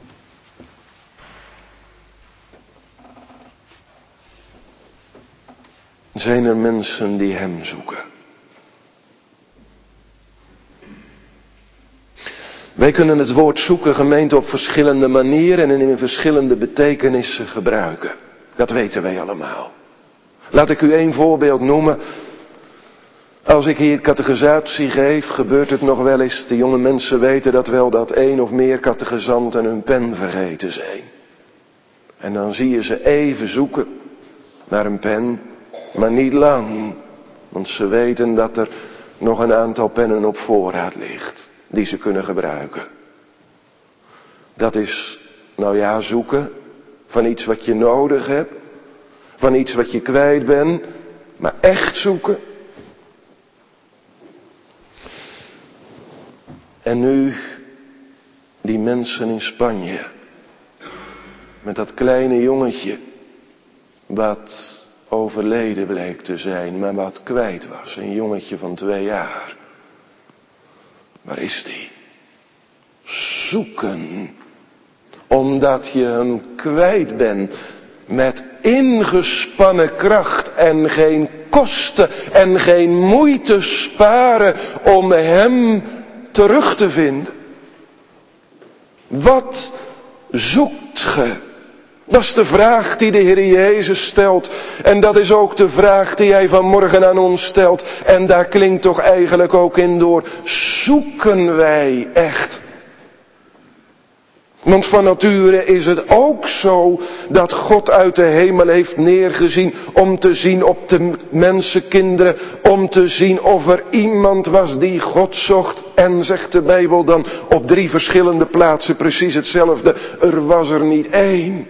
Zijn er mensen die hem zoeken? Wij kunnen het woord zoeken, gemeente, op verschillende manieren en in verschillende betekenissen gebruiken. Dat weten wij allemaal. Laat ik u één voorbeeld noemen. Als ik hier catechisatie geef, gebeurt het nog wel eens. De jonge mensen weten dat wel, dat één of meer catechizanten hun pen vergeten zijn. En dan zie je ze even zoeken naar een pen, maar niet lang. Want ze weten dat er nog een aantal pennen op voorraad ligt, die ze kunnen gebruiken. Dat is, nou ja, zoeken van iets wat je nodig hebt, van iets wat je kwijt bent, maar echt zoeken. En nu die mensen in Spanje, met dat kleine jongetje, wat overleden bleek te zijn, maar wat kwijt was. Een jongetje van twee jaar. Waar is die? Zoeken. Omdat je hem kwijt bent. Met ingespannen kracht en geen kosten en geen moeite sparen om hem terug te vinden. Wat zoekt ge? Dat is de vraag die de Heer Jezus stelt. En dat is ook de vraag die Hij vanmorgen aan ons stelt. En daar klinkt toch eigenlijk ook in door. Zoeken wij echt? Want van nature is het ook zo dat God uit de hemel heeft neergezien om te zien op de mensenkinderen, om te zien of er iemand was die God zocht. En zegt de Bijbel dan op drie verschillende plaatsen precies hetzelfde. Er was er niet één.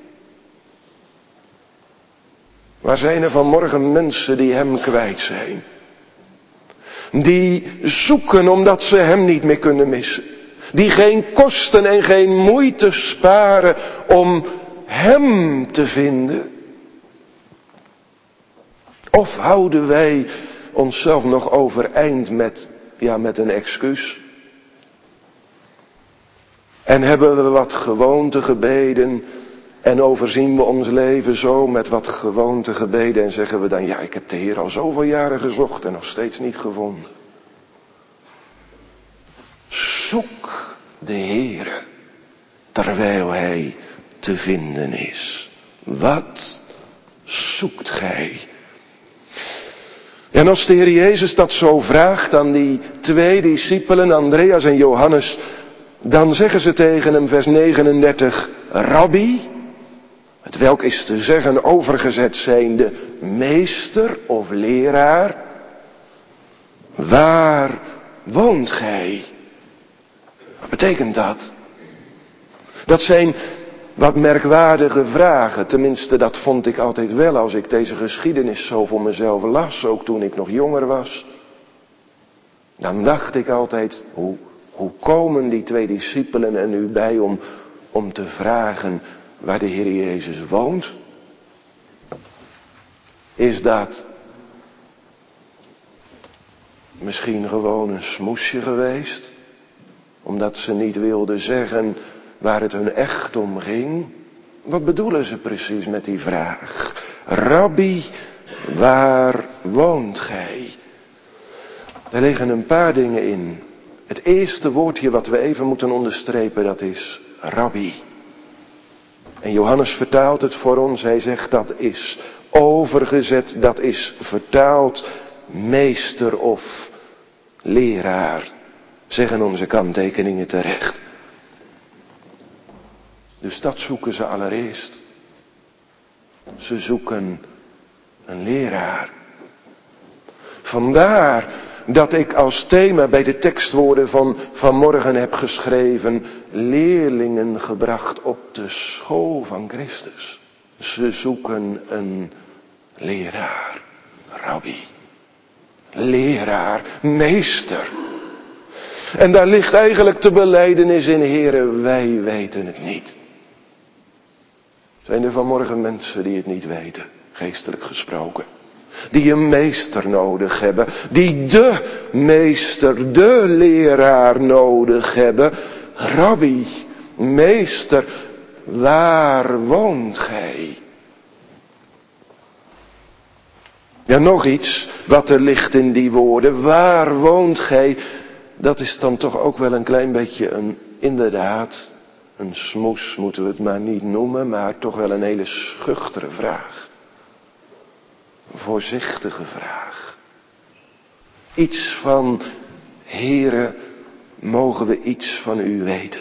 Waar zijn er vanmorgen mensen die hem kwijt zijn? Die zoeken omdat ze hem niet meer kunnen missen. Die geen kosten en geen moeite sparen om hem te vinden. Of houden wij onszelf nog overeind met, ja, met een excuus? En hebben we wat gewoontegebeden en overzien we ons leven zo met wat gewoontegebeden en zeggen we dan, ja, ik heb de Heer al zoveel jaren gezocht en nog steeds niet gevonden. Zoek de Heere terwijl hij te vinden is. Wat zoekt gij? En als de Heer Jezus dat zo vraagt aan die twee discipelen, Andreas en Johannes, dan zeggen ze tegen hem, vers negenendertig, Rabbi, het welk is te zeggen overgezet zijnde meester of leraar, waar woont gij? Wat betekent dat? Dat zijn wat merkwaardige vragen. Tenminste, dat vond ik altijd wel als ik deze geschiedenis zo voor mezelf las. Ook toen ik nog jonger was. Dan dacht ik altijd, hoe, hoe komen die twee discipelen er nu bij om, om te vragen waar de Heer Jezus woont? Is dat misschien gewoon een smoesje geweest? Omdat ze niet wilden zeggen waar het hun echt om ging. Wat bedoelen ze precies met die vraag? Rabbi, waar woont gij? Er liggen een paar dingen in. Het eerste woordje wat we even moeten onderstrepen, dat is Rabbi. En Johannes vertaalt het voor ons. Hij zegt dat is overgezet, dat is vertaald meester of leraar. Zeggen onze kanttekeningen terecht. Dus dat zoeken ze allereerst. Ze zoeken een leraar. Vandaar dat ik als thema bij de tekstwoorden van vanmorgen heb geschreven, leerlingen gebracht op de school van Christus. Ze zoeken een leraar, rabbi, leraar, meester. En daar ligt eigenlijk de belijdenis in, Heere, wij weten het niet. Zijn er vanmorgen mensen die het niet weten, geestelijk gesproken? Die een meester nodig hebben. Die de meester, de leraar nodig hebben. Rabbi, meester, waar woont gij? Ja, nog iets wat er ligt in die woorden. Waar woont gij? Dat is dan toch ook wel een klein beetje een, inderdaad, een smoes moeten we het maar niet noemen, maar toch wel een hele schuchtere vraag. Een voorzichtige vraag. Iets van, Heere, mogen we iets van u weten?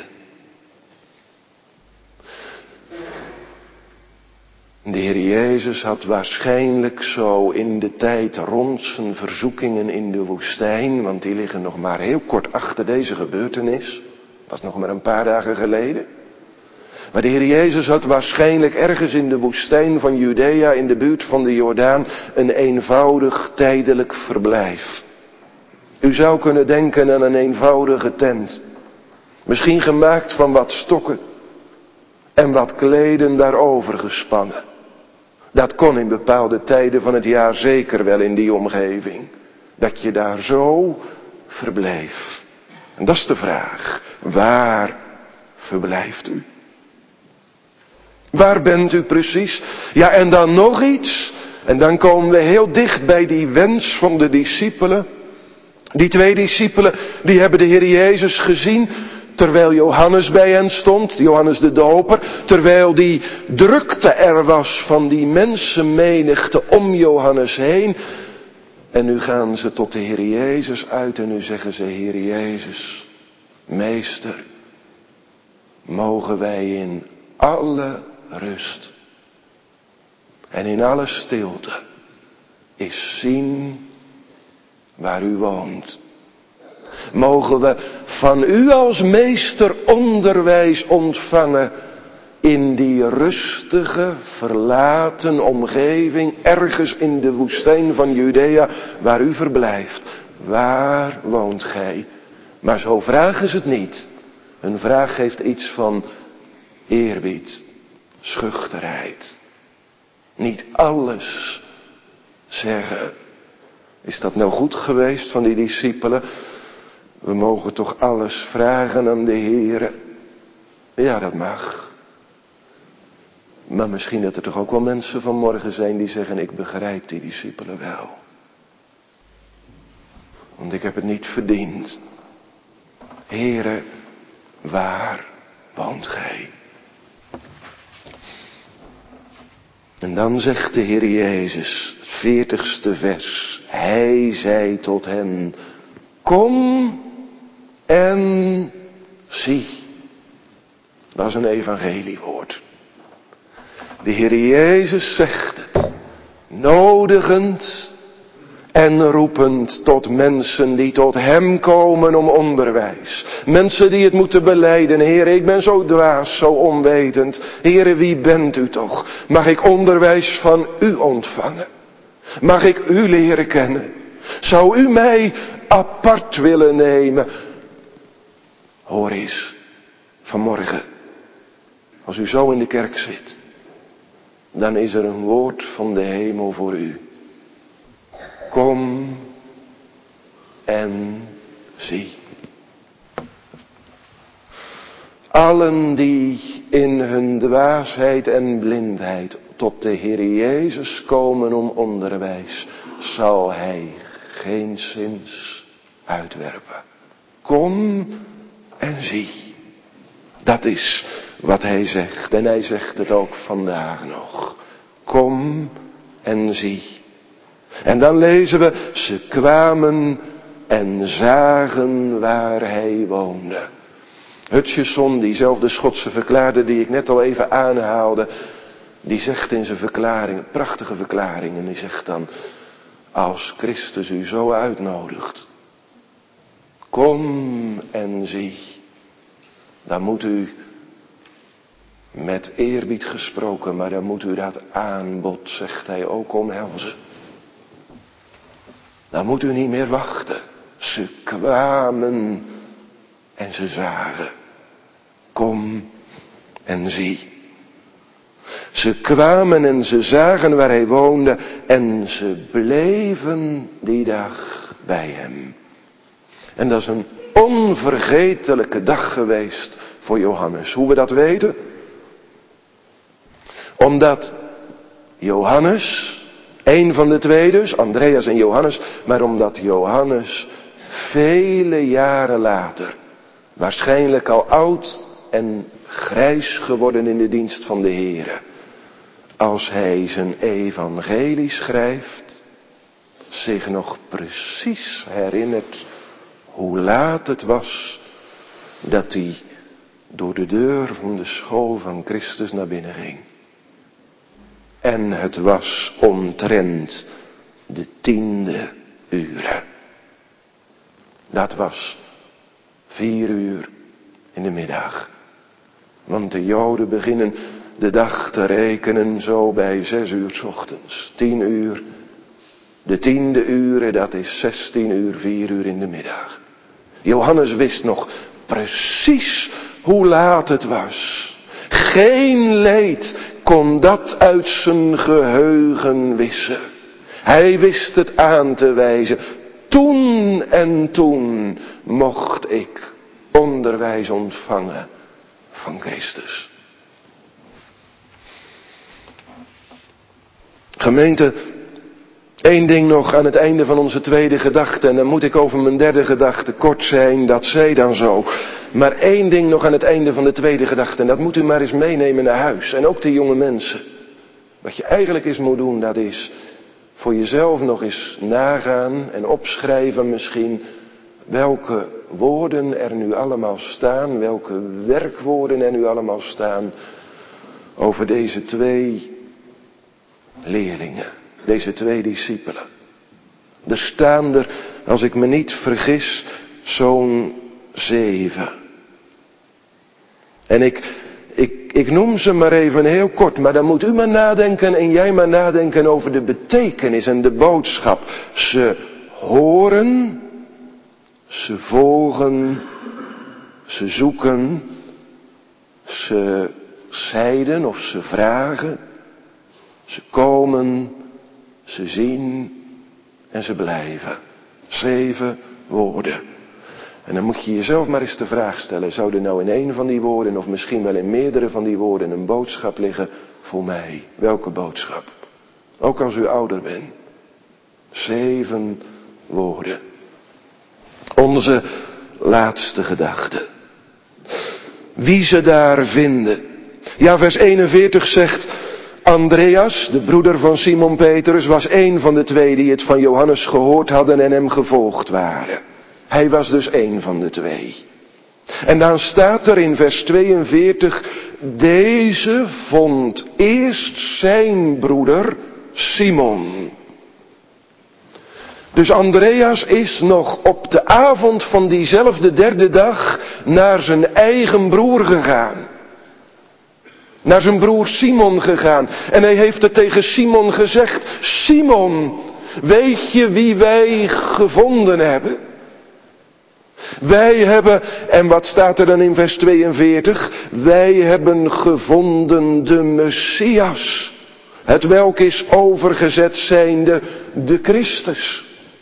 De Heer Jezus had waarschijnlijk zo in de tijd rond zijn verzoekingen in de woestijn, want die liggen nog maar heel kort achter deze gebeurtenis, dat is nog maar een paar dagen geleden. Maar de Heer Jezus had waarschijnlijk ergens in de woestijn van Judea, in de buurt van de Jordaan, een eenvoudig tijdelijk verblijf. U zou kunnen denken aan een eenvoudige tent, misschien gemaakt van wat stokken en wat kleden daarover gespannen. Dat kon in bepaalde tijden van het jaar zeker wel in die omgeving. Dat je daar zo verbleef. En dat is de vraag. Waar verblijft u? Waar bent u precies? Ja, en dan nog iets. En dan komen we heel dicht bij die wens van de discipelen. Die twee discipelen, die hebben de Heer Jezus gezien. Terwijl Johannes bij hen stond, Johannes de Doper, terwijl die drukte er was van die mensenmenigte om Johannes heen. En nu gaan ze tot de Heer Jezus uit en nu zeggen ze, Heer Jezus, meester, mogen wij in alle rust en in alle stilte eens zien waar u woont. Mogen we van u als meester onderwijs ontvangen in die rustige, verlaten omgeving, ergens in de woestijn van Judea, waar u verblijft. Waar woont gij? Maar zo vragen ze het niet. Hun vraag geeft iets van eerbied, schuchterheid. Niet alles zeggen. Is dat nou goed geweest van die discipelen? We mogen toch alles vragen aan de Heere? Ja, dat mag. Maar misschien dat er toch ook wel mensen vanmorgen zijn die zeggen, ik begrijp die discipelen wel. Want ik heb het niet verdiend. Heere, waar woont gij? En dan zegt de Heer Jezus, het veertigste vers. Hij zei tot hen, kom en zie. Dat is een evangeliewoord. De Heer Jezus zegt het, nodigend en roepend tot mensen die tot hem komen om onderwijs. Mensen die het moeten belijden. Heer, ik ben zo dwaas, zo onwetend. Heer, wie bent u toch? Mag ik onderwijs van u ontvangen? Mag ik u leren kennen? Zou u mij apart willen nemen? Hoor eens, vanmorgen, als u zo in de kerk zit, dan is er een woord van de hemel voor u. Kom en zie. Allen die in hun dwaasheid en blindheid tot de Heer Jezus komen om onderwijs, zal hij geenszins uitwerpen. Kom en zie. Dat is wat hij zegt. En hij zegt het ook vandaag nog. Kom en zie. En dan lezen we, ze kwamen en zagen waar hij woonde. Hutcheson, diezelfde Schotse verklaarder die ik net al even aanhaalde, die zegt in zijn verklaring, een prachtige verklaring, en die zegt dan, als Christus u zo uitnodigt, kom en zie, dan moet u, met eerbied gesproken, maar dan moet u dat aanbod, zegt hij, ook omhelzen. Dan moet u niet meer wachten. Ze kwamen en ze zagen. Kom en zie. Ze kwamen en ze zagen waar hij woonde en ze bleven die dag bij hem. En dat is een onvergetelijke dag geweest voor Johannes. Hoe we dat weten? Omdat Johannes, een van de twee dus, Andreas en Johannes, maar omdat Johannes vele jaren later, waarschijnlijk al oud en grijs geworden in de dienst van de Heere, als hij zijn evangelie schrijft, zich nog precies herinnert hoe laat het was dat hij door de deur van de school van Christus naar binnen ging. En het was omtrent de tiende uren. Dat was vier uur in de middag. Want de Joden beginnen de dag te rekenen zo bij zes uur 's ochtends. Tien uur. De tiende uren, dat is zestien uur, vier uur in de middag. Johannes wist nog precies hoe laat het was. Geen leed kon dat uit zijn geheugen wissen. Hij wist het aan te wijzen. Toen en toen mocht ik onderwijs ontvangen van Christus. Gemeente, één ding nog aan het einde van onze tweede gedachte. En dan moet ik over mijn derde gedachte kort zijn, dat zij dan zo. Maar één ding nog aan het einde van de tweede gedachte. En dat moet u maar eens meenemen naar huis. En ook de jonge mensen. Wat je eigenlijk eens moet doen, dat is voor jezelf nog eens nagaan en opschrijven misschien. welke woorden er nu allemaal staan, welke werkwoorden er nu allemaal staan over deze twee leerlingen, deze twee discipelen. Er staan er, als ik me niet vergis, zo'n zeven. En ik, ik, ik noem ze maar even heel kort, maar dan moet u maar nadenken en jij maar nadenken over de betekenis en de boodschap. Ze horen, ze volgen, ze zoeken, ze zeiden of ze vragen, ze komen, ze zien en ze blijven. Zeven woorden. En dan moet je jezelf maar eens de vraag stellen, zou er nou in één van die woorden of misschien wel in meerdere van die woorden een boodschap liggen voor mij? Welke boodschap? Ook als u ouder bent. Zeven woorden. Onze laatste gedachte. Wie ze daar vinden. Ja, vers eenenveertig zegt, Andreas, de broeder van Simon Petrus, was een van de twee die het van Johannes gehoord hadden en hem gevolgd waren. Hij was dus één van de twee. En dan staat er in vers tweeënveertig, deze vond eerst zijn broeder Simon. Dus Andreas is nog op de avond van diezelfde derde dag naar zijn eigen broer gegaan. Naar zijn broer Simon gegaan. En hij heeft het tegen Simon gezegd, Simon, weet je wie wij gevonden hebben? Wij hebben, en wat staat er dan in vers tweeënveertig? Wij hebben gevonden de Messias. Het welk is overgezet zijnde de Christus.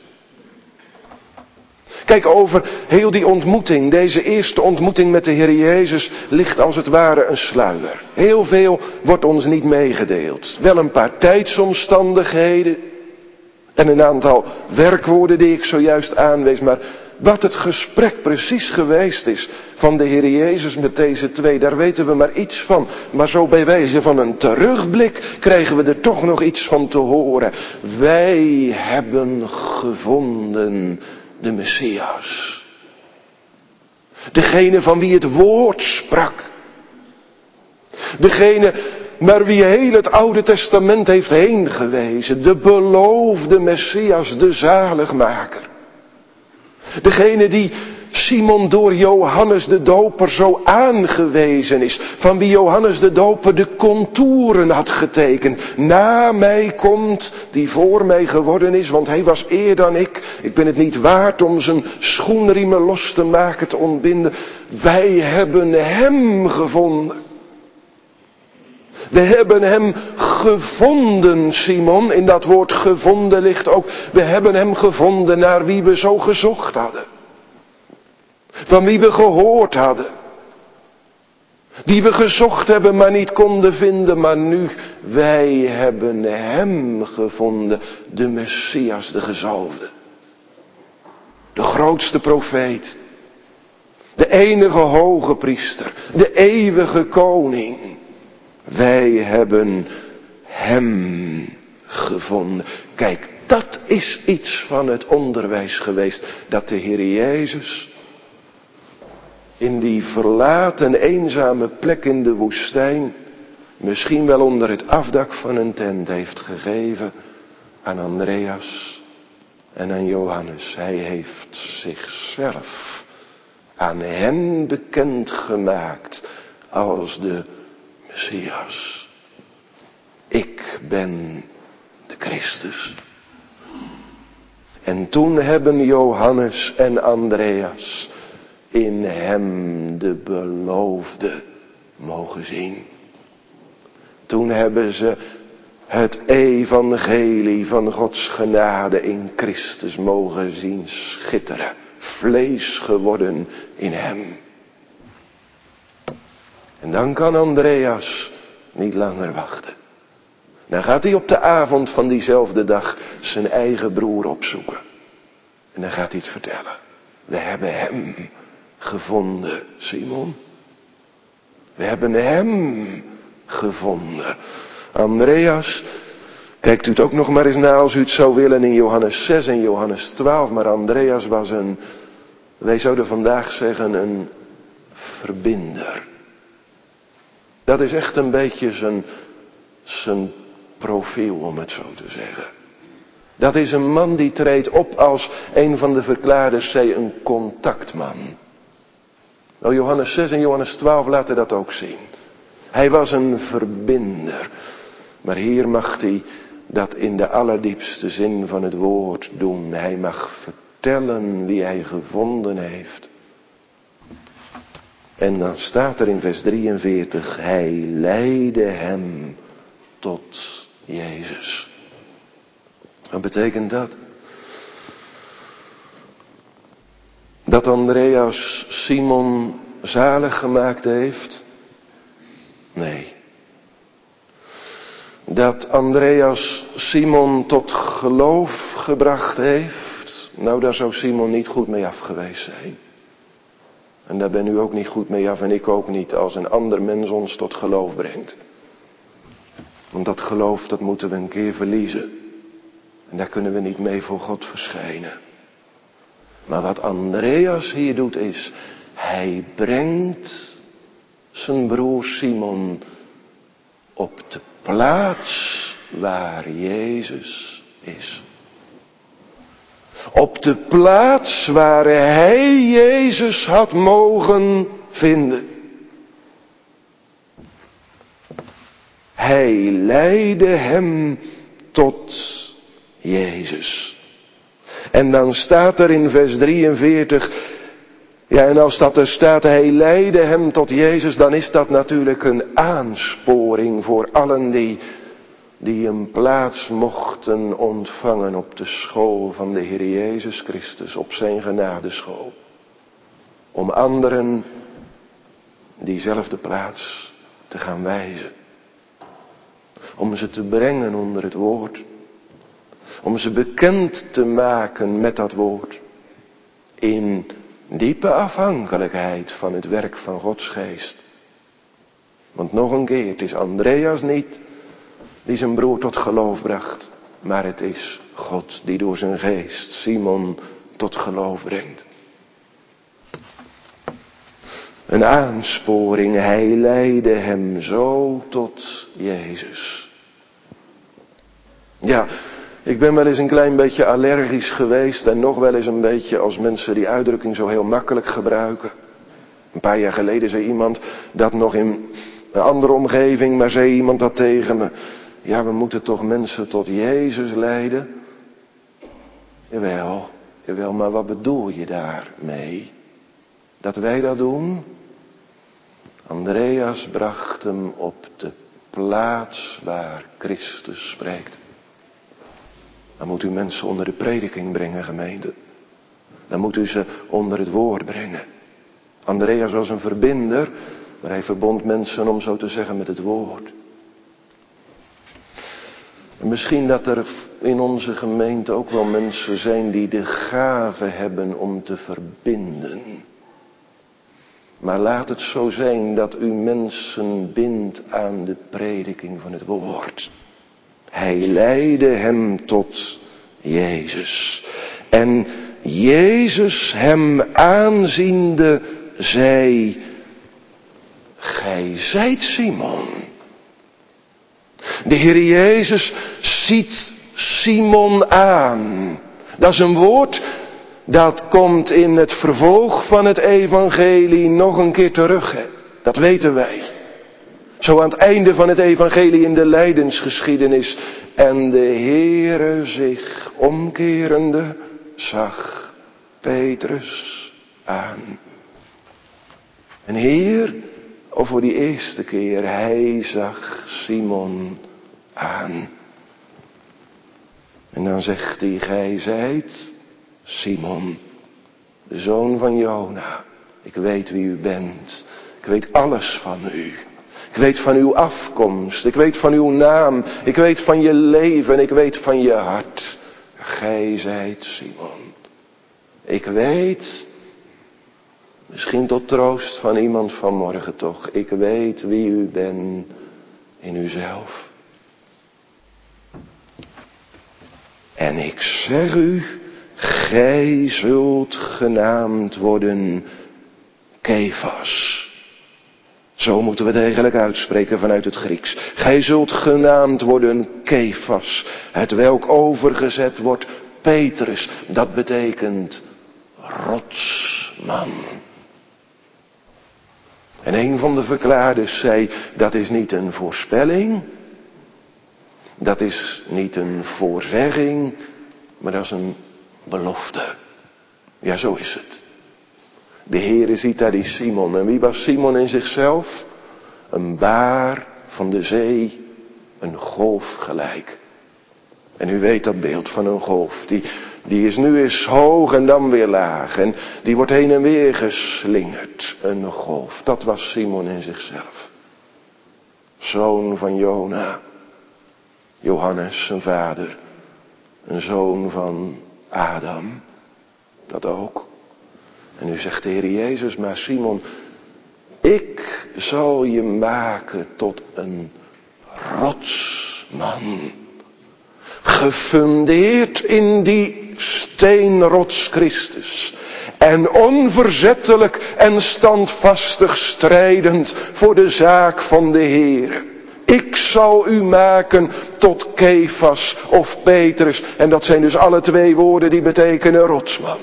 Kijk, over heel die ontmoeting, deze eerste ontmoeting met de Heer Jezus, ligt als het ware een sluier. Heel veel wordt ons niet meegedeeld. Wel een paar tijdsomstandigheden en een aantal werkwoorden die ik zojuist aanwees, maar wat het gesprek precies geweest is van de Heer Jezus met deze twee, daar weten we maar iets van. Maar zo bij wijze van een terugblik krijgen we er toch nog iets van te horen. Wij hebben gevonden de Messias. Degene van wie het woord sprak. Degene naar wie heel het Oude Testament heeft heen gewezen. De beloofde Messias, de zaligmaker. Degene die Simon door Johannes de Doper zo aangewezen is. Van wie Johannes de Doper de contouren had getekend. Na mij komt die voor mij geworden is. Want hij was eer dan ik. Ik ben het niet waard om zijn schoenriemen los te maken, te ontbinden. Wij hebben hem gevonden. We hebben hem gevonden, Simon. In dat woord gevonden ligt ook. We hebben hem gevonden naar wie we zo gezocht hadden. Van wie we gehoord hadden. Die we gezocht hebben, maar niet konden vinden. Maar nu, wij hebben hem gevonden. De Messias, de gezalfde. De grootste profeet. De enige hoge priester. De eeuwige koning. Wij hebben hem gevonden. Kijk, dat is iets van het onderwijs geweest. Dat de Heer Jezus in die verlaten eenzame plek in de woestijn, misschien wel onder het afdak van een tent heeft gegeven aan Andreas en aan Johannes. Hij heeft zichzelf aan hen bekendgemaakt als de Messias. Ik ben de Christus. En toen hebben Johannes en Andreas in hem de beloofde mogen zien. Toen hebben ze het evangelie van Gods genade in Christus mogen zien schitteren. Vlees geworden in hem. En dan kan Andreas niet langer wachten. Dan gaat hij op de avond van diezelfde dag zijn eigen broer opzoeken. En dan gaat hij het vertellen. We hebben hem gevonden, Simon. We hebben hem gevonden. Andreas, kijkt u het ook nog maar eens na als u het zou willen in Johannes zes en Johannes twaalf. Maar Andreas was een Wij zouden vandaag zeggen een verbinder. Dat is echt een beetje zijn, zijn profiel, om het zo te zeggen. Dat is een man die treedt op als een van de verklaarders zei, een contactman. Nou, Johannes zes en Johannes twaalf laten dat ook zien. Hij was een verbinder. Maar hier mag hij dat in de allerdiepste zin van het woord doen. Hij mag vertellen wie hij gevonden heeft. En dan staat er in vers drieënveertig, hij leidde hem tot Jezus. Wat betekent dat? Dat Andreas Simon zalig gemaakt heeft? Nee. Dat Andreas Simon tot geloof gebracht heeft? Nou, daar zou Simon niet goed mee af geweest zijn. En daar ben u ook niet goed mee af en ik ook niet als een ander mens ons tot geloof brengt. Want dat geloof, dat moeten we een keer verliezen. En daar kunnen we niet mee voor God verschijnen. Maar wat Andreas hier doet is, hij brengt zijn broer Simon op de plaats waar Jezus is. Op de plaats waar hij Jezus had mogen vinden. Hij leidde hem tot Jezus. En dan staat er in vers drieënveertig, ja, en als dat er staat, hij leidde hem tot Jezus, dan is dat natuurlijk een aansporing voor allen die, die een plaats mochten ontvangen op de school van de Heer Jezus Christus, op zijn genadeschool. Om anderen diezelfde plaats te gaan wijzen. Om ze te brengen onder het woord. Om ze bekend te maken met dat woord. In diepe afhankelijkheid van het werk van Gods geest. Want nog een keer, het is Andreas niet die zijn broer tot geloof bracht. Maar het is God die door zijn geest Simon tot geloof brengt. Een aansporing, hij leidde hem zo tot Jezus. Ja, ik ben wel eens een klein beetje allergisch geweest en nog wel eens een beetje als mensen die uitdrukking zo heel makkelijk gebruiken. Een paar jaar geleden zei iemand dat nog in een andere omgeving, maar zei iemand dat tegen me. Ja, we moeten toch mensen tot Jezus leiden? Jawel, jawel, maar wat bedoel je daarmee? Dat wij dat doen? Andreas bracht hem op de plaats waar Christus spreekt. Dan moet u mensen onder de prediking brengen, gemeente. Dan moet u ze onder het woord brengen. Andreas was een verbinder, maar hij verbond mensen, om zo te zeggen, met het woord. En misschien dat er in onze gemeente ook wel mensen zijn die de gave hebben om te verbinden. Maar laat het zo zijn dat u mensen bindt aan de prediking van het woord. Hij leidde hem tot Jezus. En Jezus hem aanziende zei, gij zijt Simon. De Heer Jezus ziet Simon aan. Dat is een woord dat komt in het vervolg van het evangelie nog een keer terug. Hè? Dat weten wij. Zo aan het einde van het evangelie in de lijdensgeschiedenis. En de Heere zich omkerende zag Petrus aan. En hier, of voor die eerste keer, hij zag Simon aan. En dan zegt hij, gij zijt Simon, de zoon van Jona. Ik weet wie u bent. Ik weet alles van u. Ik weet van uw afkomst. Ik weet van uw naam. Ik weet van je leven. Ik weet van je hart. Gij zijt Simon. Ik weet, misschien tot troost van iemand vanmorgen toch. Ik weet wie u bent in uzelf. En ik zeg u, gij zult genaamd worden Kefas. Zo moeten we het eigenlijk uitspreken vanuit het Grieks. Gij zult genaamd worden Kefas, het welk overgezet wordt Petrus. Dat betekent rotsman. En een van de verklaarders zei, dat is niet een voorspelling, dat is niet een voorzegging, maar dat is een belofte. Ja, zo is het. De Heere ziet daar die Simon. En wie was Simon in zichzelf? Een baar van de zee, een golf gelijk. En u weet dat beeld van een golf. Die, die is nu eens hoog en dan weer laag. En die wordt heen en weer geslingerd. Een golf. Dat was Simon in zichzelf. Zoon van Jona. Johannes, zijn vader. Een zoon van Adam. Dat ook. En nu zegt de Heer Jezus, maar Simon, ik zal je maken tot een rotsman. Gefundeerd in die steenrots Christus. En onverzettelijk en standvastig strijdend voor de zaak van de Heer. Ik zal u maken tot Kefas of Petrus. En dat zijn dus alle twee woorden die betekenen rotsman.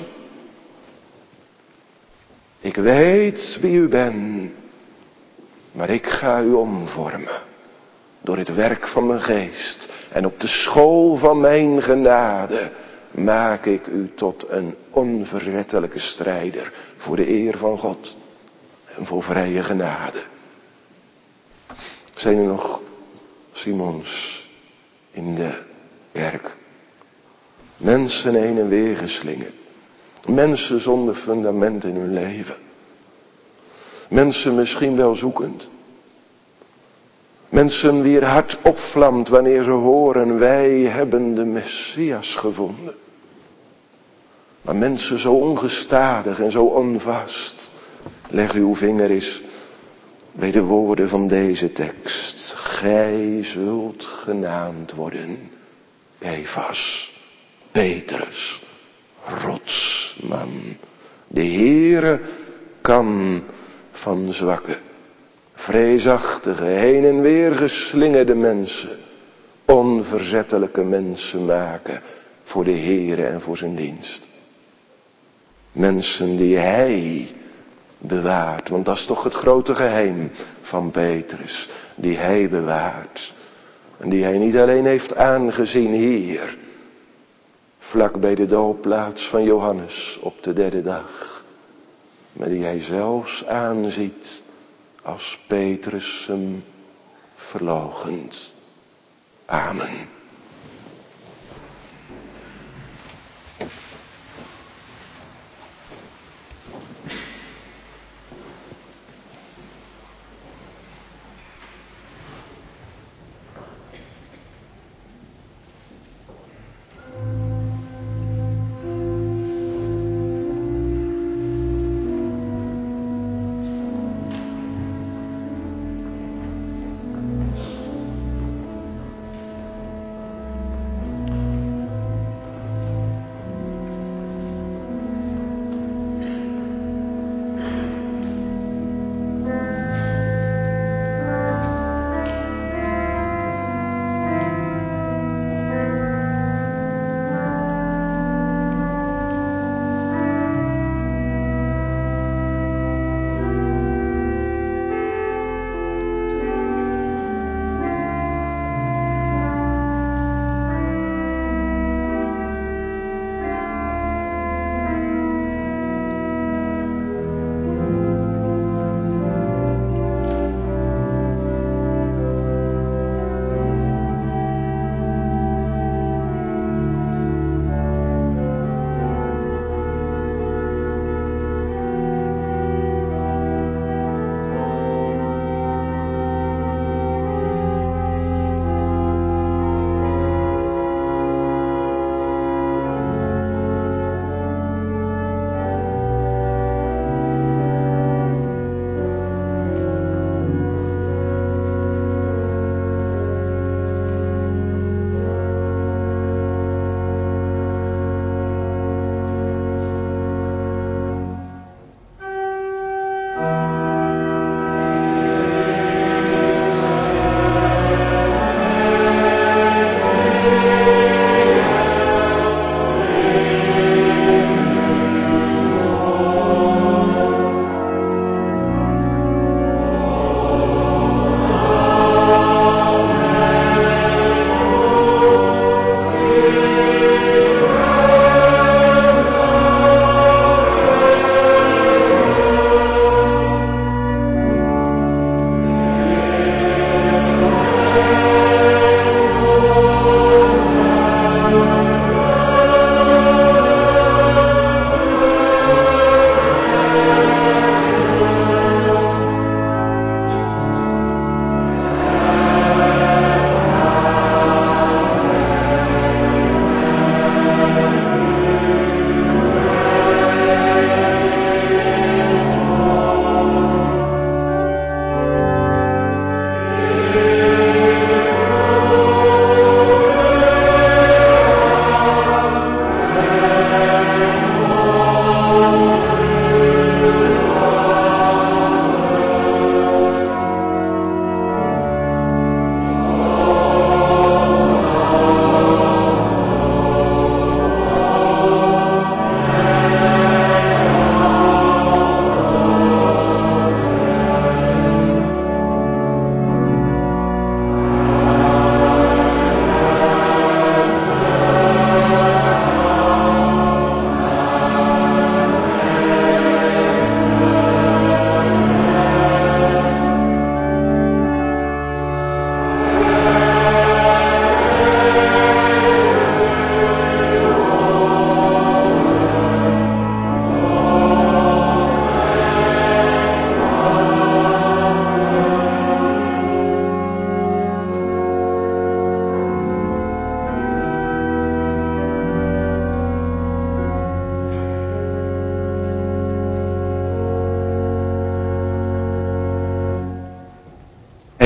Ik weet wie u bent, maar ik ga u omvormen. Door het werk van mijn geest en op de school van mijn genade maak ik u tot een onverzettelijke strijder voor de eer van God en voor vrije genade. Zijn er nog Simons in de kerk? Mensen heen en weer geslingerd. Mensen zonder fundament in hun leven. Mensen misschien wel zoekend. Mensen wier hart opvlamt wanneer ze horen, wij hebben de Messias gevonden. Maar mensen zo ongestadig en zo onvast. Leg uw vinger eens bij de woorden van deze tekst. Gij zult genaamd worden Kefas, Petrus, rotsman. De Heere kan van zwakke, vreesachtige, heen en weer geslingerde mensen onverzettelijke mensen maken voor de Heere en voor zijn dienst. Mensen die hij bewaart, want dat is toch het grote geheim van Petrus, die hij bewaart. En die hij niet alleen heeft aangezien hier, vlak bij de doopplaats van Johannes op de derde dag, maar die hij zelfs aanziet als Petrus hem verloochent. Amen.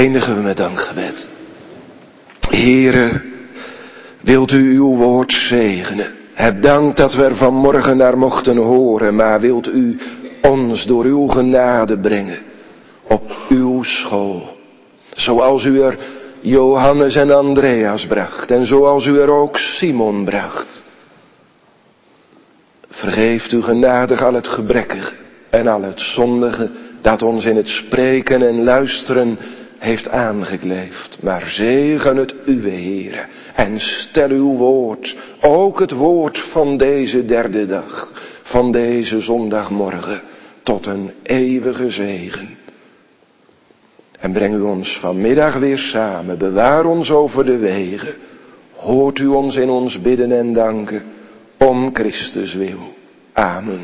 eindigen we met dankgebed. Heere, wilt u uw woord zegenen? Heb dank dat we er vanmorgen naar mochten horen, maar wilt u ons door uw genade brengen op uw school. Zoals u er Johannes en Andreas bracht en zoals u er ook Simon bracht. Vergeeft u genadig al het gebrekkige en al het zondige dat ons in het spreken en luisteren heeft aangekleefd. Maar zegen het uwe Heere en stel uw woord, ook het woord van deze derde dag, van deze zondagmorgen, tot een eeuwige zegen. En breng u ons vanmiddag weer samen, bewaar ons over de wegen, hoort u ons in ons bidden en danken, om Christus wil. Amen.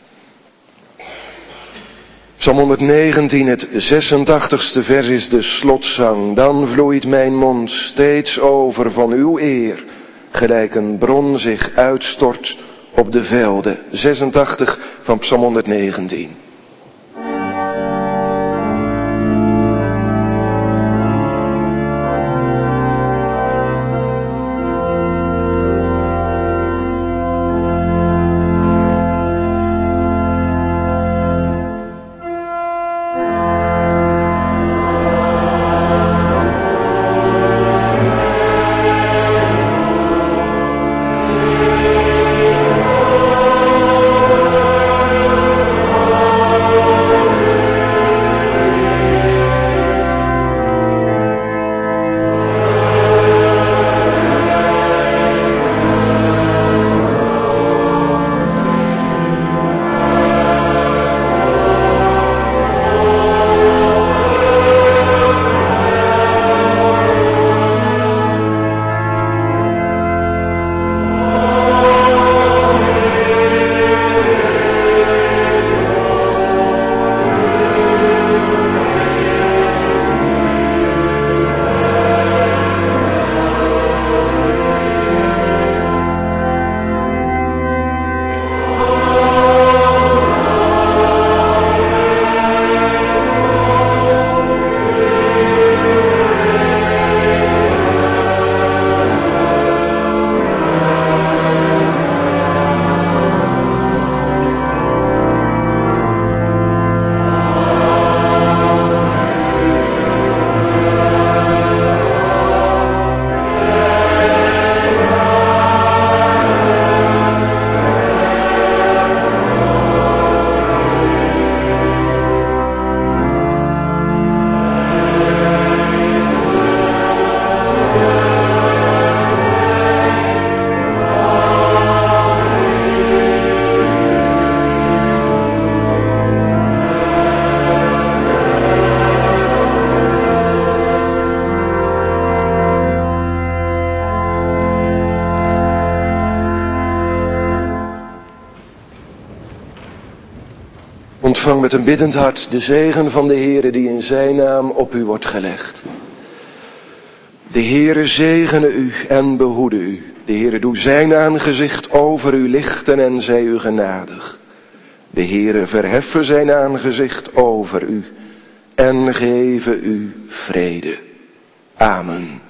Psalm honderdnegentien, het zesentachtigste vers is de slotzang. Dan vloeit mijn mond steeds over van uw eer, gelijk een bron zich uitstort op de velden. zesentachtig van Psalm honderdnegentien. Ontvang met een biddend hart de zegen van de Heere die in zijn naam op u wordt gelegd. De Heere zegene u en behoede u. De Heere doe zijn aangezicht over u lichten en zij u genadig. De Heere verheffen zijn aangezicht over u en geven u vrede. Amen.